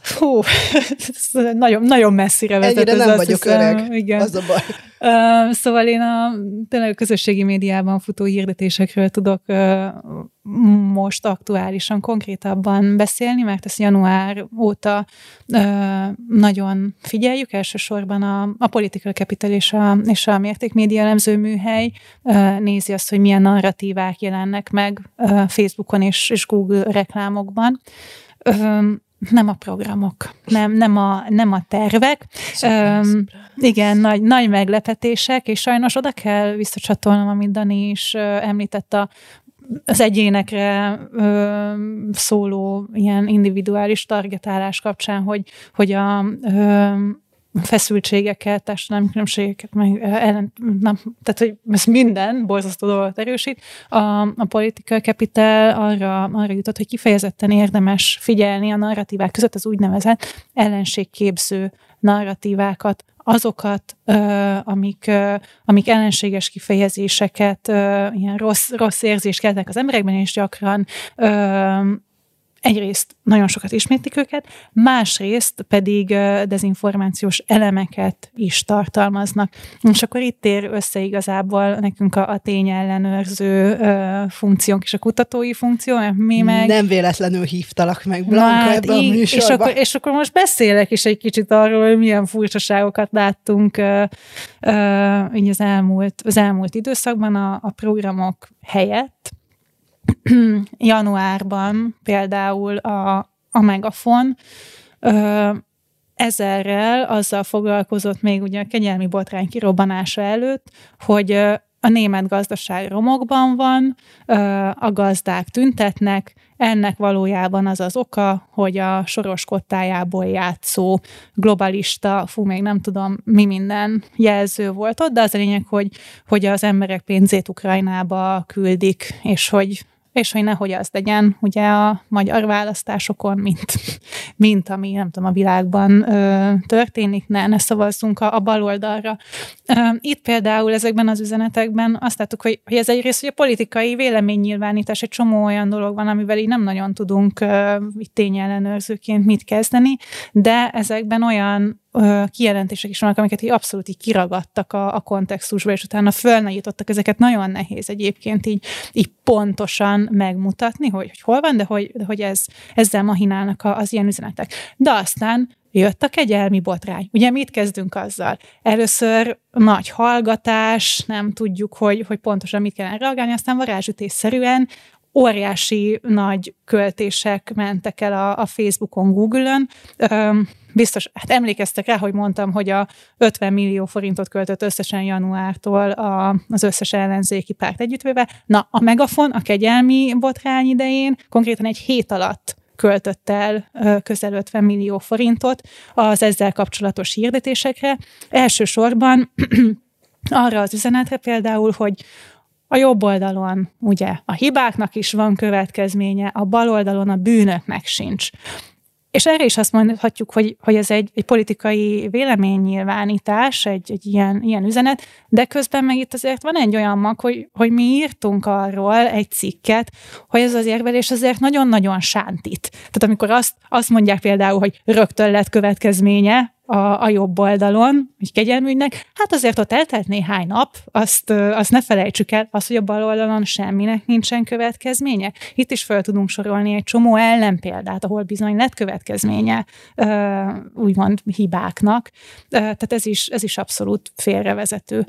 Hú, nagyon, nagyon messzire vezet. Ennyire nem vagyok öreg, igen. Az a baj. Szóval én tényleg a közösségi médiában futó hirdetésekről tudok most aktuálisan, konkrétabban beszélni, mert ezt január óta nagyon figyeljük, elsősorban a Political Capital és a Mértékmédia elemző műhely nézi azt, hogy milyen narratívák jelennek meg Facebookon és Google reklámokban. Nem a programok, nem a tervek. Igen, nagy meglepetések, és sajnos oda kell visszacsatolnom, amit Dani is említett, az egyénekre szóló ilyen individuális targetálás kapcsán, hogy a feszültségeket, társadalmi különbségeket, tehát hogy ez minden borzasztó dolgot erősít. A Political Capital arra jutott, hogy kifejezetten érdemes figyelni a narratívák között az úgynevezett ellenségképző narratívákat, azokat, amik ellenséges kifejezéseket, ilyen rossz érzést keltenek az emberekben, és gyakran egyrészt nagyon sokat ismétlik őket, másrészt pedig dezinformációs elemeket is tartalmaznak. És akkor itt ér össze igazából nekünk a tényellenőrző funkciónk és a kutatói funkció, mert mi meg... Nem véletlenül hívtalak meg, Blanka, ebben a műsorban. És akkor most beszélek is egy kicsit arról, hogy milyen furcsaságokat láttunk így az elmúlt időszakban a programok helyett. Januárban például a Megafon ezerrel azzal foglalkozott még ugye a kegyelmi botrány kirobbanása előtt, hogy a német gazdaság romokban van, a gazdák tüntetnek, ennek valójában az az oka, hogy a Soros kottájából játszó globalista, még nem tudom mi minden jelző volt ott, de az a lényeg, hogy az emberek pénzét Ukrajnába küldik, és hogy nehogy az legyen ugye a magyar választásokon, mint ami nem tudom, a világban történik, ne szavazzunk a baloldalra. Itt például ezekben az üzenetekben azt láttuk, hogy ez egyrészt, hogy a politikai véleménynyilvánítás, egy csomó olyan dolog van, amivel így nem nagyon tudunk tényellenőrzőként mit kezdeni, de ezekben olyan kijelentések is vannak, amiket így abszolút így kiragadtak a kontextusba, és utána fölnagyítottak, ezeket nagyon nehéz egyébként így pontosan megmutatni, hogy hol van, de hogy ezzel mahinálnak az ilyen üzenetek. De aztán jött a kegyelmi botrány. Ugye mit kezdünk azzal? Először nagy hallgatás, nem tudjuk, hogy pontosan mit kellene reagálni, aztán varázsütésszerűen óriási nagy költések mentek el a Facebookon, Google-ön. Biztos, hát emlékeztek rá, hogy mondtam, hogy a 50 millió forintot költött összesen januártól az összes ellenzéki párt együttvéve. Na, a Megafon a kegyelmi botrány idején konkrétan egy hét alatt költött el közel 50 millió forintot az ezzel kapcsolatos hirdetésekre. Elsősorban arra az üzenetre például, hogy a jobb oldalon ugye a hibáknak is van következménye, a bal oldalon a bűnöknek sincs. És erre is azt mondhatjuk, hogy ez egy politikai véleménynyilvánítás, egy ilyen üzenet, de közben meg itt azért van egy olyan mag, hogy mi írtunk arról egy cikket, hogy ez az érvelés azért nagyon-nagyon sántít. Tehát amikor azt mondják például, hogy rögtön lett következménye a jobb oldalon, egy kegyelmügynek, hát azért ott eltelt néhány nap, azt ne felejtsük el, hogy a bal oldalon semminek nincsen következménye. Itt is fel tudunk sorolni egy csomó ellenpéldát, ahol bizony lett következménye úgymond hibáknak. Tehát ez is abszolút félrevezető.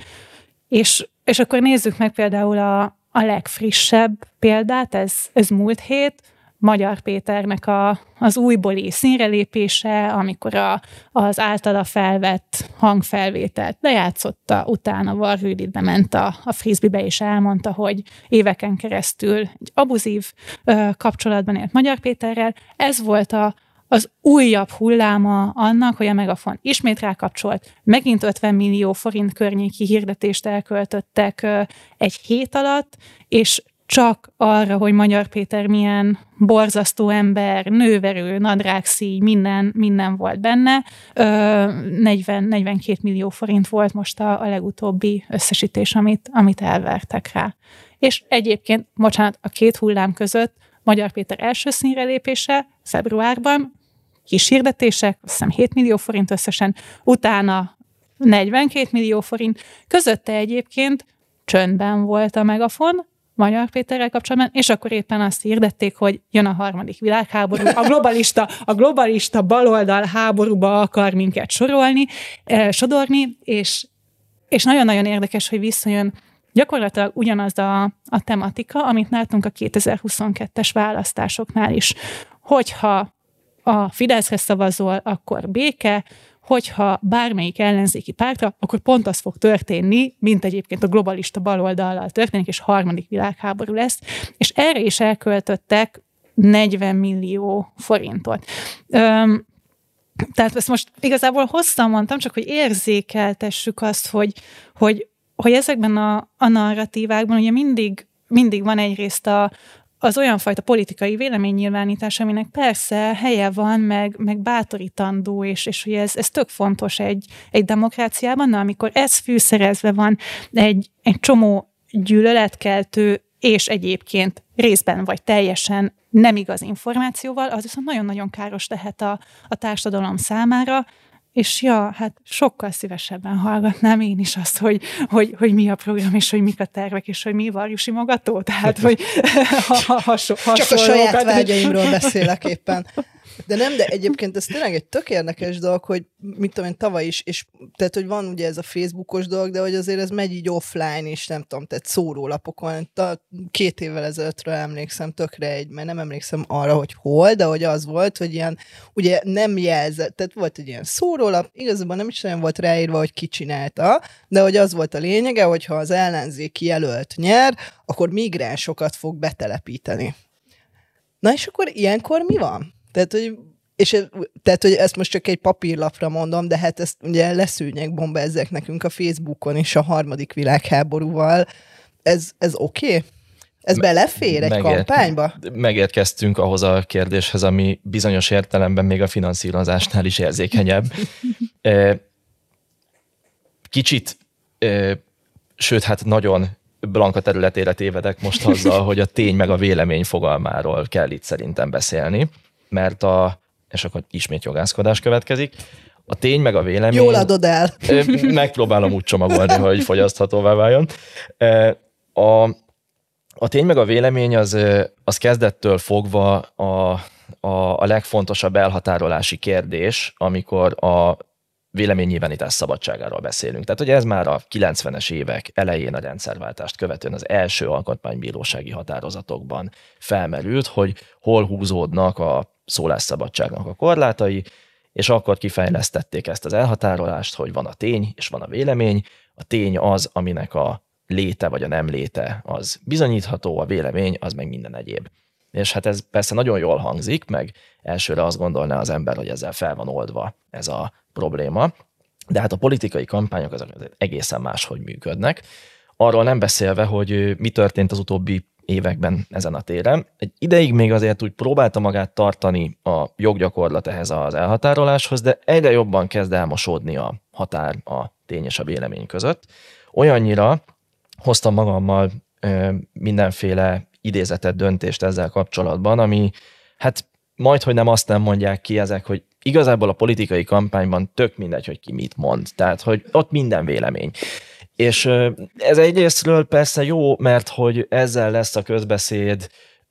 És akkor nézzük meg például a legfrissebb példát, ez múlt hét, Magyar Péternek az újbóli színrelépése, amikor az általa felvett hangfelvételt lejátszotta, utána Varga Judit bement a frisbeebe és elmondta, hogy éveken keresztül egy abuzív kapcsolatban élt Magyar Péterrel. Ez volt az újabb hulláma annak, hogy a Megafon ismét rákapcsolt, megint 50 millió forint környéki hirdetést elköltöttek egy hét alatt, és csak arra, hogy Magyar Péter milyen borzasztó ember, nőverő, nadrágszíj, minden volt benne. 42 millió forint volt most a legutóbbi összesítés, amit elvertek rá. És egyébként, bocsánat, a két hullám között Magyar Péter első színre lépése februárban kis hirdetések, azt hiszem 7 millió forint összesen, utána 42 millió forint, közötte egyébként csöndben volt a Megafon, Magyar Péterrel kapcsolatban, és akkor éppen azt hirdették, hogy jön a harmadik világháború, a globalista baloldal háborúba akar minket sodorni, és nagyon-nagyon érdekes, hogy visszajön gyakorlatilag ugyanaz a tematika, amit látunk a 2022-es választásoknál is. Hogyha a Fideszhez szavazol, akkor béke, hogyha bármelyik ellenzéki pártra, akkor pont az fog történni, mint egyébként a globalista baloldallal történik, és harmadik világháború lesz. És erre is elköltöttek 40 millió forintot. Tehát ezt most igazából hosszan mondtam, csak hogy érzékeltessük azt, hogy ezekben a narratívákban ugye mindig van egyrészt az olyan fajta politikai véleménynyilvánítás, aminek persze helye van, meg bátorítandó, és hogy ez tök fontos egy demokráciában, de amikor ez fűszerezve van egy csomó gyűlöletkeltő, és egyébként részben vagy teljesen nem igaz információval, az viszont nagyon-nagyon káros lehet a társadalom számára, és hát sokkal szívesebben hallgatnám én is azt, hogy mi a program, és hogy mik a tervek, és hogy mi varjusimogató. Tehát, hogy csak a saját vágyaimról beszélek éppen. De egyébként ez tényleg egy tök érdekes dolog, hogy mit tudom én, tavaly is, és tehát, hogy van ugye ez a Facebookos dolog, de hogy azért ez megy így offline is, nem tudom, tehát szórólapokon. 2 évvel ezelőttről emlékszem tökre mert nem emlékszem arra, hogy hol, de hogy az volt, hogy ilyen, ugye nem jelzett, tehát volt egy ilyen szórólap, igazából nem is olyan volt ráírva, hogy ki csinálta, de hogy az volt a lényege, hogyha az ellenzéki jelölt nyer, akkor migránsokat fog betelepíteni. Na és akkor ilyenkor mi van? Tehát, hogy ezt most csak egy papírlapra mondom, de hát ezt ugye leszűnyegbombázzák nekünk a Facebookon is a harmadik világháborúval. Ez oké? Ez belefér egy kampányba? Megérkeztünk ahhoz a kérdéshez, ami bizonyos értelemben még a finanszírozásnál is érzékenyebb. Kicsit, sőt, hát nagyon Blanka területére tévedek most azzal, hogy a tény meg a vélemény fogalmáról kell itt szerintem beszélni, mert és akkor ismét jogászkodás következik. A tény meg a vélemény... Jól adod el. Megpróbálom úgy csomagolni, hogy fogyaszthatóvá váljon. A tény meg a vélemény az kezdettől fogva a legfontosabb elhatárolási kérdés, amikor a véleménynyilvánítás szabadságáról beszélünk. Tehát ugye ez már a 90-es évek elején a rendszerváltást követően az első alkotmánybírósági határozatokban felmerült, hogy hol húzódnak a szólásszabadságnak a korlátai, és akkor kifejlesztették ezt az elhatárolást, hogy van a tény és van a vélemény. A tény az, aminek a léte vagy a nem léte az bizonyítható, a vélemény az meg minden egyéb. És hát ez persze nagyon jól hangzik, meg elsőre azt gondolná az ember, hogy ezzel fel van oldva ez a probléma, de hát a politikai kampányok azok egészen máshogy működnek. Arról nem beszélve, hogy mi történt az utóbbi években ezen a téren. Egy ideig még azért úgy próbálta magát tartani a joggyakorlat ehhez az elhatároláshoz, de egyre jobban kezd elmosódni a határ a tény és a vélemény között. Olyannyira hoztam magammal mindenféle idézetet, döntést ezzel kapcsolatban, ami hát majdhogy nem azt nem mondják ki ezek, hogy igazából a politikai kampányban tök mindegy, hogy ki mit mond. Tehát, hogy ott minden vélemény. És ez egyrésztről persze jó, mert hogy ezzel lesz a közbeszéd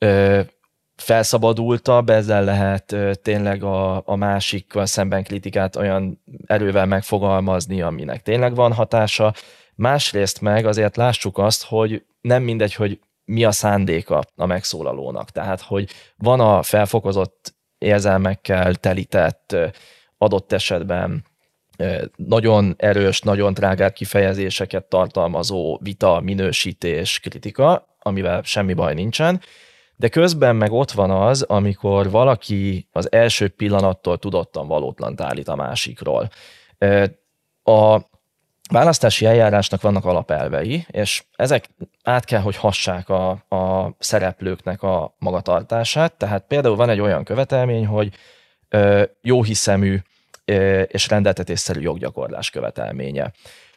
felszabadultabb, ezzel lehet tényleg a másikkal szemben kritikát olyan erővel megfogalmazni, aminek tényleg van hatása. Másrészt meg azért lássuk azt, hogy nem mindegy, hogy mi a szándéka a megszólalónak. Tehát, hogy van a felfokozott érzelmekkel telített adott esetben nagyon erős, nagyon trágár kifejezéseket tartalmazó vita, minősítés, kritika, amivel semmi baj nincsen, de közben meg ott van az, amikor valaki az első pillanattól tudottan valótlant állít a másikról. A választási eljárásnak vannak alapelvei, és ezek át kell, hogy hassák a szereplőknek a magatartását. Tehát például van egy olyan követelmény, hogy jóhiszemű és rendeltetésszerű joggyakorlás követelménye.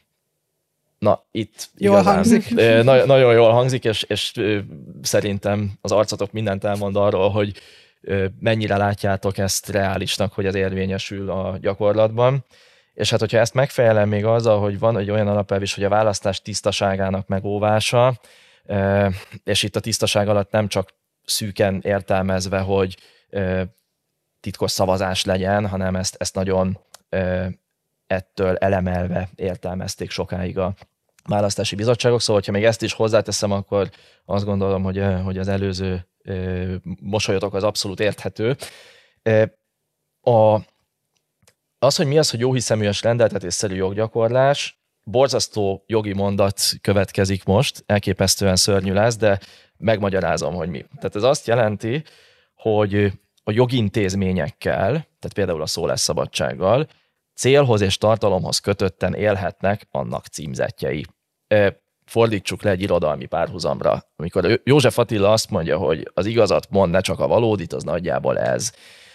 Na, itt jól hangzik. Nagyon jól hangzik, és szerintem az arcotok mindent elmond arról, hogy mennyire látjátok ezt reálisnak, hogy ez érvényesül a gyakorlatban. És hát, hogyha ezt megfejelem még azzal, hogy van egy olyan alapelv is, hogy a választás tisztaságának megóvása, és itt a tisztaság alatt nem csak szűken értelmezve, hogy titkos szavazás legyen, hanem ezt nagyon ettől elemelve értelmezték sokáig a választási bizottságok. Szóval, ha még ezt is hozzáteszem, akkor azt gondolom, hogy az előző mosolyotok az abszolút érthető. Az, hogy mi az, hogy jóhiszeműes rendeltetésszerű joggyakorlás, borzasztó jogi mondat következik most, elképesztően szörnyű lesz, de megmagyarázom, hogy mi. Tehát ez azt jelenti, hogy a jogintézményekkel, tehát például a szólásszabadsággal célhoz és tartalomhoz kötötten élhetnek annak címzettjei. Fordítsuk le egy irodalmi párhuzamra. Amikor József Attila azt mondja, hogy az igazat mond, ne csak a valódit, az nagyjából ez.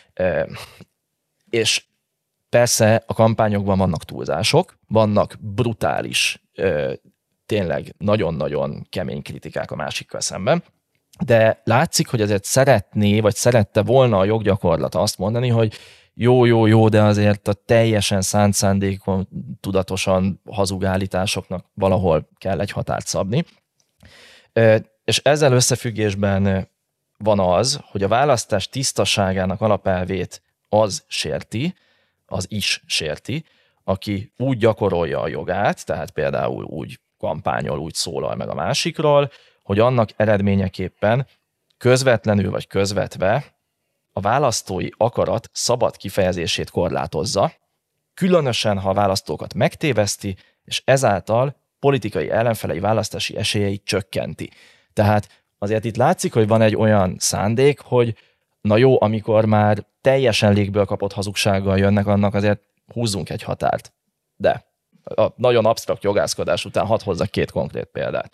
És persze a kampányokban vannak túlzások, vannak brutális, tényleg nagyon-nagyon kemény kritikák a másikkal szemben, de látszik, hogy azért szerette volna a joggyakorlat azt mondani, hogy jó, de azért a teljesen szánt szándékon, tudatosan hazug állításoknak valahol kell egy határt szabni. És ezzel összefüggésben van az, hogy a választás tisztaságának alapelvét az is sérti, aki úgy gyakorolja a jogát, tehát például úgy kampányol, úgy szólal meg a másikról, hogy annak eredményeképpen közvetlenül vagy közvetve a választói akarat szabad kifejezését korlátozza, különösen, ha a választókat megtéveszti, és ezáltal politikai ellenfelei választási esélyeit csökkenti. Tehát azért itt látszik, hogy van egy olyan szándék, hogy na jó, amikor már teljesen légből kapott hazugsággal jönnek, annak azért húzzunk egy határt. De a nagyon absztrakt jogászkodás után hadd hozzak 2 konkrét példát.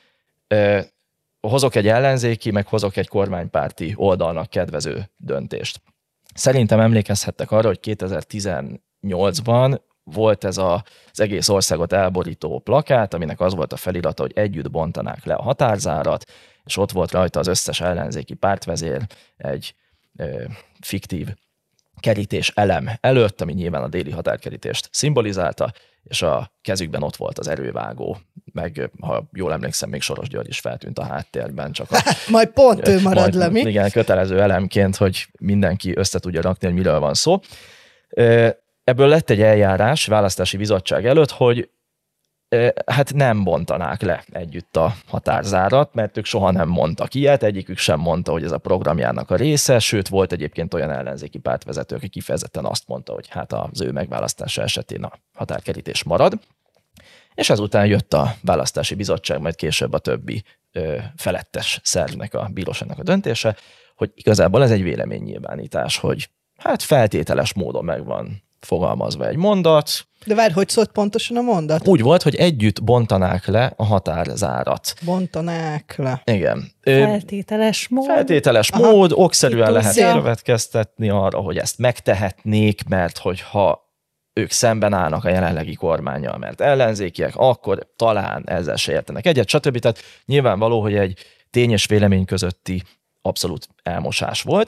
Hozok egy ellenzéki, meg hozok egy kormánypárti oldalnak kedvező döntést. Szerintem emlékezhettek arra, hogy 2018-ban volt ez az egész országot elborító plakát, aminek az volt a felirata, hogy együtt bontanák le a határzárat, és ott volt rajta az összes ellenzéki pártvezér egy fiktív kerítés elem előtt, ami nyilván a déli határkerítést szimbolizálta, és a kezükben ott volt az erővágó, meg ha jól emlékszem, még Soros György is feltűnt a háttérben. Csak majd pont ő marad le, mi? Igen, kötelező elemként, hogy mindenki össze tudja rakni, hogy miről van szó. Ebből lett egy eljárás választási bizottság előtt, hogy hát nem bontanák le együtt a határzárat, mert ők soha nem mondtak ilyet, egyikük sem mondta, hogy ez a programjának a része, sőt volt egyébként olyan ellenzéki pártvezető, aki kifejezetten azt mondta, hogy hát az ő megválasztása esetén a határkerítés marad. És ezután jött a választási bizottság, majd később a többi felettes szervnek, a bíróságnak a döntése, hogy igazából ez egy véleménynyilvánítás, hogy hát feltételes módon meg van fogalmazva egy mondat. De várj, hogy szólt pontosan a mondat? Úgy volt, hogy együtt bontanák le a határzárat. Bontanák le. Igen. Feltételes mód. Feltételes mód, okszerűen lehet következtetni arra, hogy ezt megtehetnék, mert hogyha ők szemben állnak a jelenlegi kormánnyal, mert ellenzékiek, akkor talán ezzel se értenek egyet, stb. Tehát nyilvánvaló, hogy egy tény és vélemény közötti abszolút elmosás volt.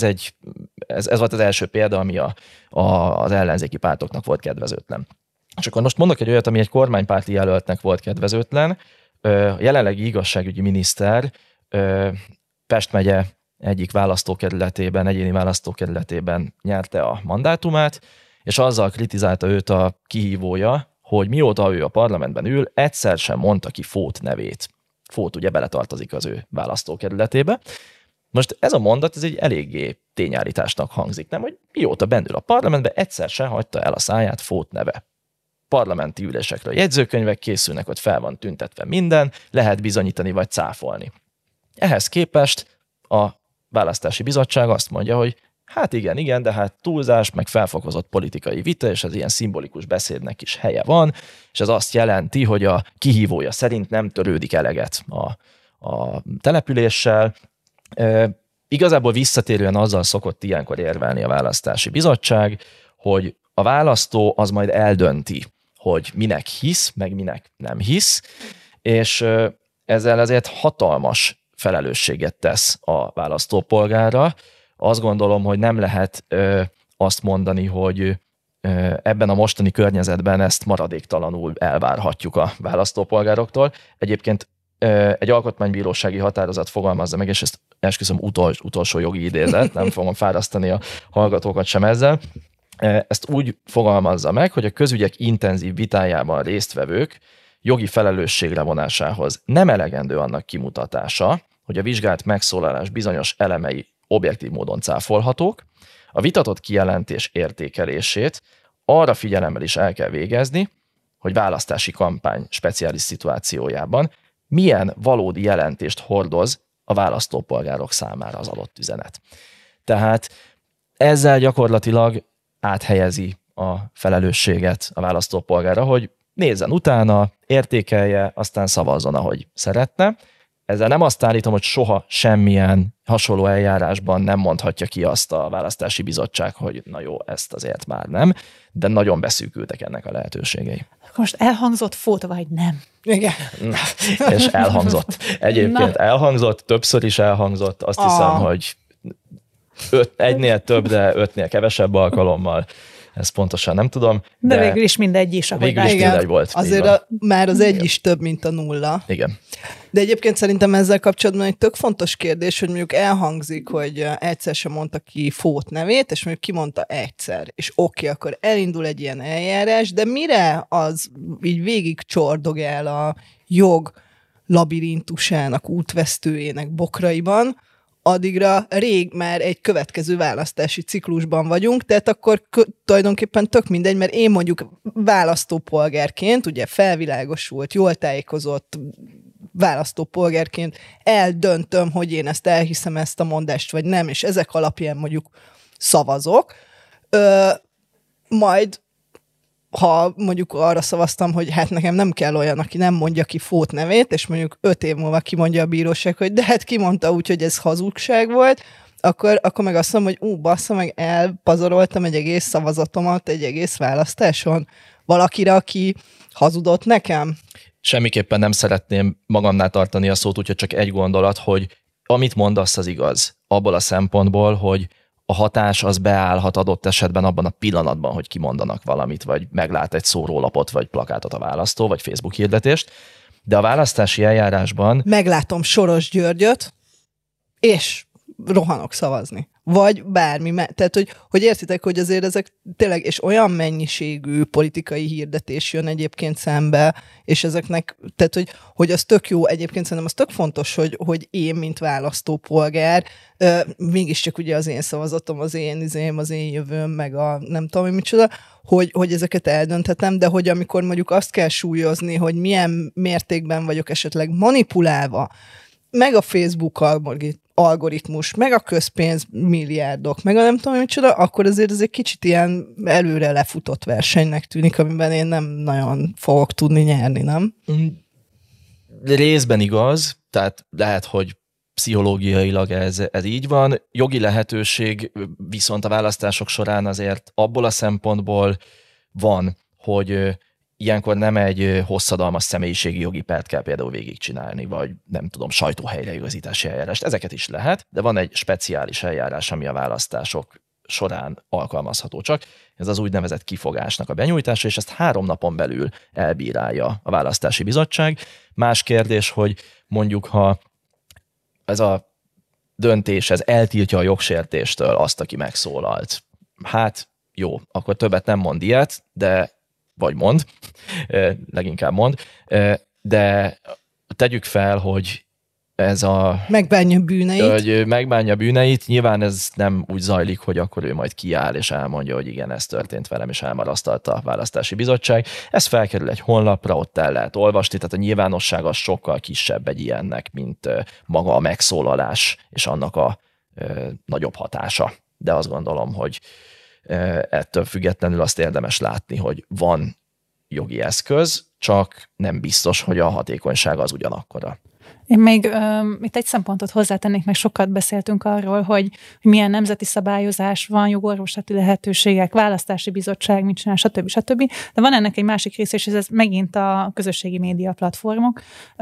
Ez volt az első példa, ami az ellenzéki pártoknak volt kedvezőtlen. És akkor most mondok egy olyat, ami egy kormánypárti jelöltnek volt kedvezőtlen. A jelenlegi igazságügyi miniszter Pest megye egyik egyéni választókerületében nyerte a mandátumát, és azzal kritizálta őt a kihívója, hogy mióta ő a parlamentben ül, egyszer sem mondta ki Fót nevét. Fót ugye beletartozik az ő választókerületébe. Most ez a mondat, ez egy eléggé tényállításnak hangzik, nem? Hogy mióta bennül a parlamentben, egyszer sem hagyta el a száját Fót neve. Parlamenti ülésekről jegyzőkönyvek készülnek, ott fel van tüntetve minden, lehet bizonyítani vagy cáfolni. Ehhez képest a választási bizottság azt mondja, hogy hát igen, de hát túlzás, meg felfokozott politikai vita, és az ilyen szimbolikus beszédnek is helye van, és ez azt jelenti, hogy a kihívója szerint nem törődik eleget a településsel. Igazából visszatérően azzal szokott ilyenkor érvelni a választási bizottság, hogy a választó az majd eldönti, hogy minek hisz, meg minek nem hisz, és ezzel azért hatalmas felelősséget tesz a választópolgárra, azt gondolom, hogy nem lehet azt mondani, hogy ebben a mostani környezetben ezt maradéktalanul elvárhatjuk a választópolgároktól. Egyébként egy alkotmánybírósági határozat fogalmazza meg, és ezt esküszöm utolsó jogi idézet, nem fogom fárasztani a hallgatókat sem ezzel. Ezt úgy fogalmazza meg, hogy a közügyek intenzív vitájában résztvevők jogi felelősségre vonásához nem elegendő annak kimutatása, hogy a vizsgált megszólalás bizonyos elemei objektív módon cáfolhatók, a vitatott kijelentés értékelését arra figyelemmel is el kell végezni, hogy választási kampány speciális szituációjában milyen valódi jelentést hordoz a választópolgárok számára az adott üzenet. Tehát ezzel gyakorlatilag áthelyezi a felelősséget a választópolgára, hogy nézzen utána, értékelje, aztán szavazzon, ahogy szeretne. Ezzel nem azt állítom, hogy soha semmilyen hasonló eljárásban nem mondhatja ki azt a választási bizottság, hogy na jó, ezt azért már nem, de nagyon beszűkültek ennek a lehetőségei. Most elhangzott foto, vagy nem? Igen. És elhangzott. Egyébként elhangzott, többször is elhangzott, azt hiszem, hogy egynél több, de 5-nél kevesebb alkalommal. Ezt pontosan nem tudom. De végül is mindegy is. Végül is mindegy volt. Azért már az egy is több, mint a 0. Igen. De egyébként szerintem ezzel kapcsolatban egy tök fontos kérdés, hogy mondjuk elhangzik, hogy egyszer sem mondta ki Fót nevét, és mondjuk kimondta egyszer. És oké, akkor elindul egy ilyen eljárás, de mire az így végig csordogál a jog labirintusának, útvesztőjének bokraiban, addigra rég már egy következő választási ciklusban vagyunk, tehát akkor tulajdonképpen tök mindegy, mert én mondjuk választópolgárként, ugye felvilágosult, jól tájékozott választópolgárként eldöntöm, hogy én ezt elhiszem, ezt a mondást, vagy nem, és ezek alapján mondjuk szavazok, majd ha mondjuk arra szavaztam, hogy hát nekem nem kell olyan, aki nem mondja ki Fót nevét, és mondjuk 5 év múlva kimondja a bíróság, hogy de hát kimondta úgy, hogy ez hazugság volt, akkor meg azt mondom, hogy bassza meg, elpazaroltam egy egész szavazatomat egy egész választáson valakire, aki hazudott nekem. Semmiképpen nem szeretném magamnál tartani a szót, úgyhogy csak egy gondolat, hogy amit mondasz, az igaz. Abból a szempontból, hogy a hatás az beállhat adott esetben abban a pillanatban, hogy kimondanak valamit, vagy meglát egy szórólapot, vagy plakátot a választó, vagy Facebook hirdetést. De a választási eljárásban... Meglátom Soros Györgyöt, és rohanok szavazni. Vagy bármi. Tehát, hogy értitek, hogy azért ezek tényleg, és olyan mennyiségű politikai hirdetés jön egyébként szembe, és ezeknek, tehát, hogy az tök jó, egyébként szerintem az tök fontos, hogy én, mint választópolgár, mégiscsak ugye az én szavazatom, az én jövőm, meg a nem tudom, micsoda, hogy ezeket eldönthetem, de hogy amikor mondjuk azt kell súlyozni, hogy milyen mértékben vagyok esetleg manipulálva, meg a Facebook algoritmus, meg a közpénz milliárdok, meg a nem tudom, micsoda, akkor azért ez egy kicsit ilyen előre lefutott versenynek tűnik, amiben én nem nagyon fogok tudni nyerni, nem? Részben igaz, tehát lehet, hogy pszichológiailag ez így van. Jogi lehetőség viszont a választások során azért abból a szempontból van, hogy ilyenkor nem egy hosszadalmas személyiségi jogi pert kell például végigcsinálni, vagy nem tudom, sajtóhelyreigazítási eljárást. Ezeket is lehet, de van egy speciális eljárás, ami a választások során alkalmazható csak. Ez az úgynevezett kifogásnak a benyújtása, és ezt 3 napon belül elbírálja a választási bizottság. Más kérdés, hogy mondjuk, ha ez a döntés, ez eltiltja a jogsértéstől azt, aki megszólalt. Hát jó, akkor többet nem mond ilyet, de vagy mond, leginkább mond, de tegyük fel, hogy ez a... Megbánja bűneit. Hogy megbánja bűneit, nyilván ez nem úgy zajlik, hogy akkor ő majd kiáll és elmondja, hogy igen, ez történt velem, és elmarasztalta a választási bizottság. Ez felkerül egy honlapra, ott el lehet olvasni, tehát a nyilvánosság az sokkal kisebb egy ilyennek, mint maga a megszólalás és annak a nagyobb hatása. De azt gondolom, hogy ettől függetlenül azt érdemes látni, hogy van jogi eszköz, csak nem biztos, hogy a hatékonyság az ugyanakkora. Én még itt egy szempontot hozzátennék, meg sokat beszéltünk arról, hogy milyen nemzeti szabályozás van, jogorvoslati lehetőségek, választási bizottság, mit csinál, stb. De van ennek egy másik része, és ez megint a közösségi média platformok,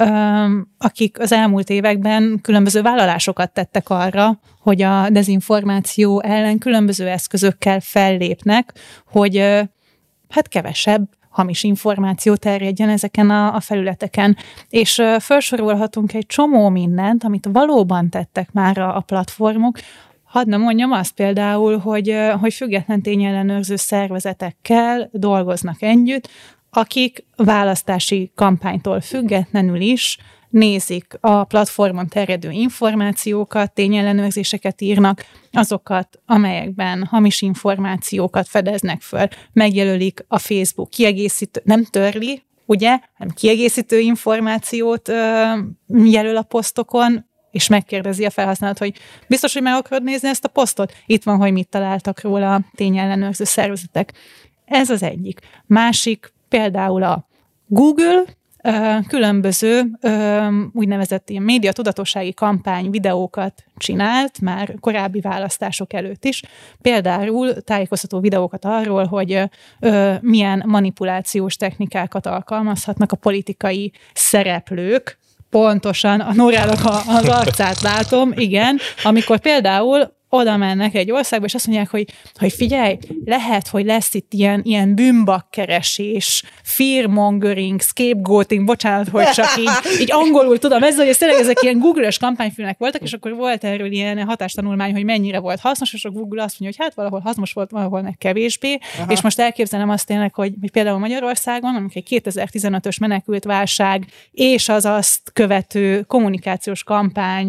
akik az elmúlt években különböző vállalásokat tettek arra, hogy a dezinformáció ellen különböző eszközökkel fellépnek, hogy hát kevesebb hamis információ terjedjen ezeken a felületeken. És felsorolhatunk egy csomó mindent, amit valóban tettek már a platformok. Hadd ne mondjam azt például, hogy független tényellenőrző szervezetekkel dolgoznak együtt, akik választási kampánytól függetlenül is nézik a platformon terjedő információkat, tényellenőrzéseket írnak, azokat, amelyekben hamis információkat fedeznek föl, megjelölik a Facebook kiegészítő, nem törli, ugye, hanem kiegészítő információt jelöl a posztokon, és megkérdezi a felhasználót, hogy biztos, hogy meg akarod nézni ezt a posztot? Itt van, hogy mit találtak róla a tényellenőrző szervezetek. Ez az egyik. Másik például a Google, különböző úgynevezett ilyen médiatudatossági kampány videókat csinált, már korábbi választások előtt is. Például tájékoztató videókat arról, hogy milyen manipulációs technikákat alkalmazhatnak a politikai szereplők. Pontosan a Nórának az arcát látom, igen, amikor például oda mennek egy országba, és azt mondják, hogy figyelj, lehet, hogy lesz itt ilyen bűnbakkeresés, fearmongering, scapegoating, bocsánat, hogy csak így angolul tudom, ez tényleg ezek ilyen Google-ös kampányfilmek voltak, és akkor volt erről ilyen hatástanulmány, hogy mennyire volt hasznos, és a Google azt mondja, hogy hát valahol hasznos volt, valahol meg kevésbé, és most elképzelem azt tényleg, hogy például Magyarországon, amikor egy 2015-ös menekült válság, és az azt követő kommunikációs kampány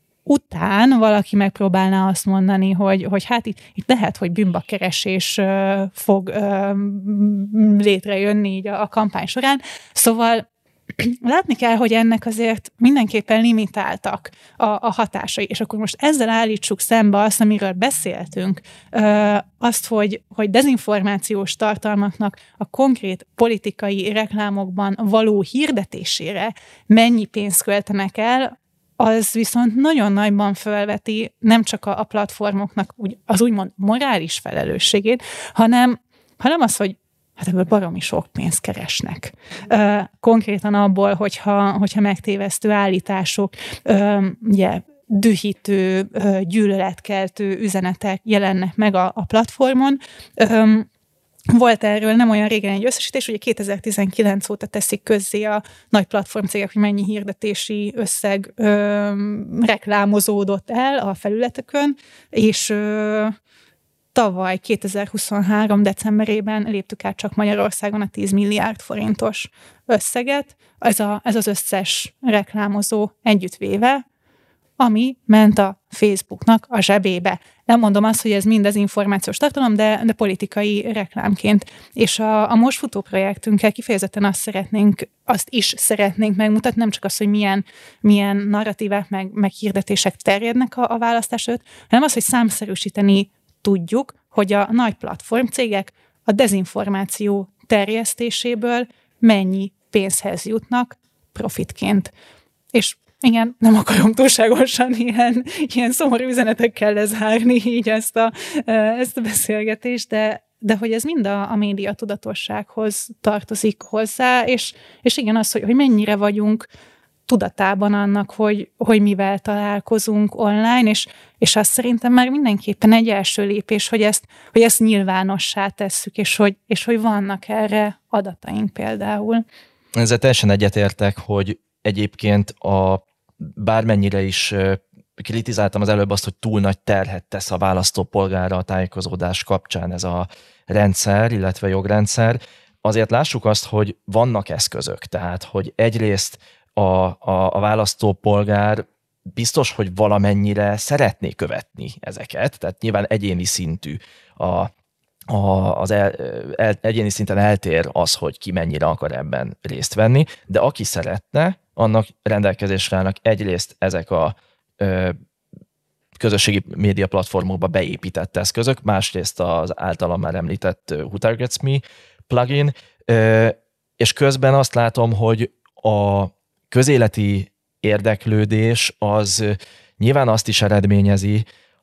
után valaki megpróbálná azt mondani, hogy hát itt lehet, hogy bűnbakkeresés fog létrejönni így a kampány során. Szóval látni kell, hogy ennek azért mindenképpen limitáltak a hatásai, és akkor most ezzel állítsuk szembe azt, amiről beszéltünk, azt, hogy dezinformációs tartalmaknak a konkrét politikai reklámokban való hirdetésére mennyi pénzt költenek el, az viszont nagyon nagyban felveti nem csak a platformoknak az úgymond morális felelősségét, hanem az, hogy hát ebből baromi sok pénzt keresnek. Konkrétan abból, hogyha megtévesztő állítások, ugye, dühítő, gyűlöletkeltő üzenetek jelennek meg a platformon. Volt erről nem olyan régen egy összesítés, ugye 2019 óta teszik közzé a nagy platformcégek, hogy mennyi hirdetési összeg reklámozódott el a felületekön, és tavaly 2023 decemberében léptük át csak Magyarországon a 10 milliárd forintos összeget. Ez az összes reklámozó együttvéve, ami ment a Facebooknak a zsebébe. Nem mondom azt, hogy ez mind az információs tartalom, de politikai reklámként. És a most futó projektünkkel kifejezetten azt is szeretnénk megmutatni, nem csak az, hogy milyen narratívák, meg hirdetések terjednek a választás előtt, hanem az, hogy számszerűsíteni tudjuk, hogy a nagy platformcégek a dezinformáció terjesztéséből mennyi pénzhez jutnak profitként. És igen, nem akarom túlságosan ilyen szomorú üzenetekkel lezárni így ezt a beszélgetést, de hogy ez mind a média tudatossághoz tartozik hozzá, és igen az, hogy mennyire vagyunk tudatában annak, hogy mivel találkozunk online, és azt szerintem már mindenképpen egy első lépés, hogy ezt nyilvánossá tesszük, és hogy vannak erre adataink például. Ezzel teljesen egyetértek, hogy egyébként bármennyire is kritizáltam az előbb azt, hogy túl nagy terhet tesz a választópolgárra a tájékozódás kapcsán ez a rendszer, illetve jogrendszer, azért lássuk azt, hogy vannak eszközök. Tehát, hogy egyrészt a választópolgár biztos, hogy valamennyire szeretné követni ezeket, tehát nyilván egyéni szintű egyéni szinten eltér az, hogy ki mennyire akar ebben részt venni, de aki szeretne, annak rendelkezésre állnak egyrészt ezek a közösségi média platformokba beépített eszközök, másrészt az általam már említett Who Targets Me plugin, és közben azt látom, hogy a közéleti érdeklődés az nyilván azt is eredményezi,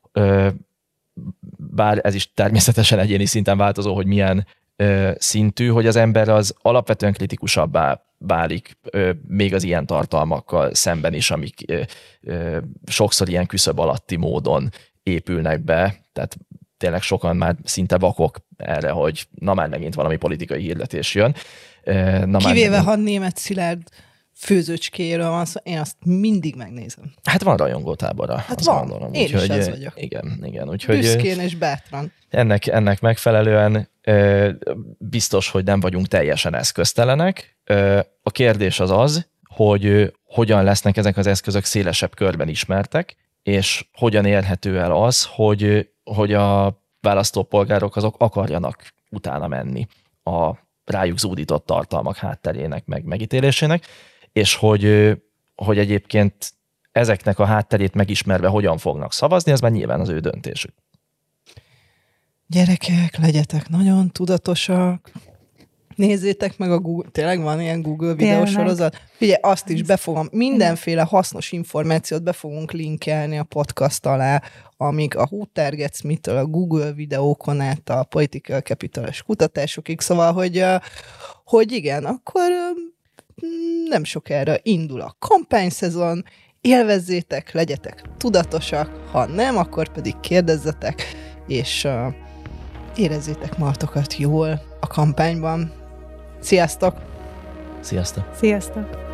bár ez is természetesen egyéni szinten változó, hogy milyen szintű, hogy az ember az alapvetően kritikusabbá válik még az ilyen tartalmakkal szemben is, amik sokszor ilyen küszöb alatti módon épülnek be, tehát tényleg sokan már szinte vakok erre, hogy na már megint valami politikai hirdetés jön. Kivéve, ha Németh Szilárd főzőcskéről van szó, én azt mindig megnézem. Hát van rajongótábora. Hát van, gondolom. Én is az vagyok. Igen. Úgyhogy büszkén és bátran. Ennek megfelelően biztos, hogy nem vagyunk teljesen eszköztelenek. A kérdés az, hogy hogyan lesznek ezek az eszközök szélesebb körben ismertek, és hogyan érhető el az, hogy a választópolgárok azok akarjanak utána menni a rájuk zúdított tartalmak hátterének, meg megítélésének, és hogy egyébként ezeknek a hátterét megismerve hogyan fognak szavazni, ez már nyilván az ő döntésük. Gyerekek, legyetek nagyon tudatosak, nézzétek meg a Google, tényleg van ilyen Google videósorozat? Figyelj, azt is befogom, mindenféle hasznos információt be fogunk linkelni a podcast alá, amíg a Húterget Smith-től a Google videókon át a Political Capital-es kutatásokig, szóval, hogy igen, akkor nem sokára indul a kampányszezon, élvezzétek, legyetek tudatosak, ha nem, akkor pedig kérdezzetek, és érezzétek magatokat jól a kampányban. Sziasztok! Sziasztok! Sziasztok!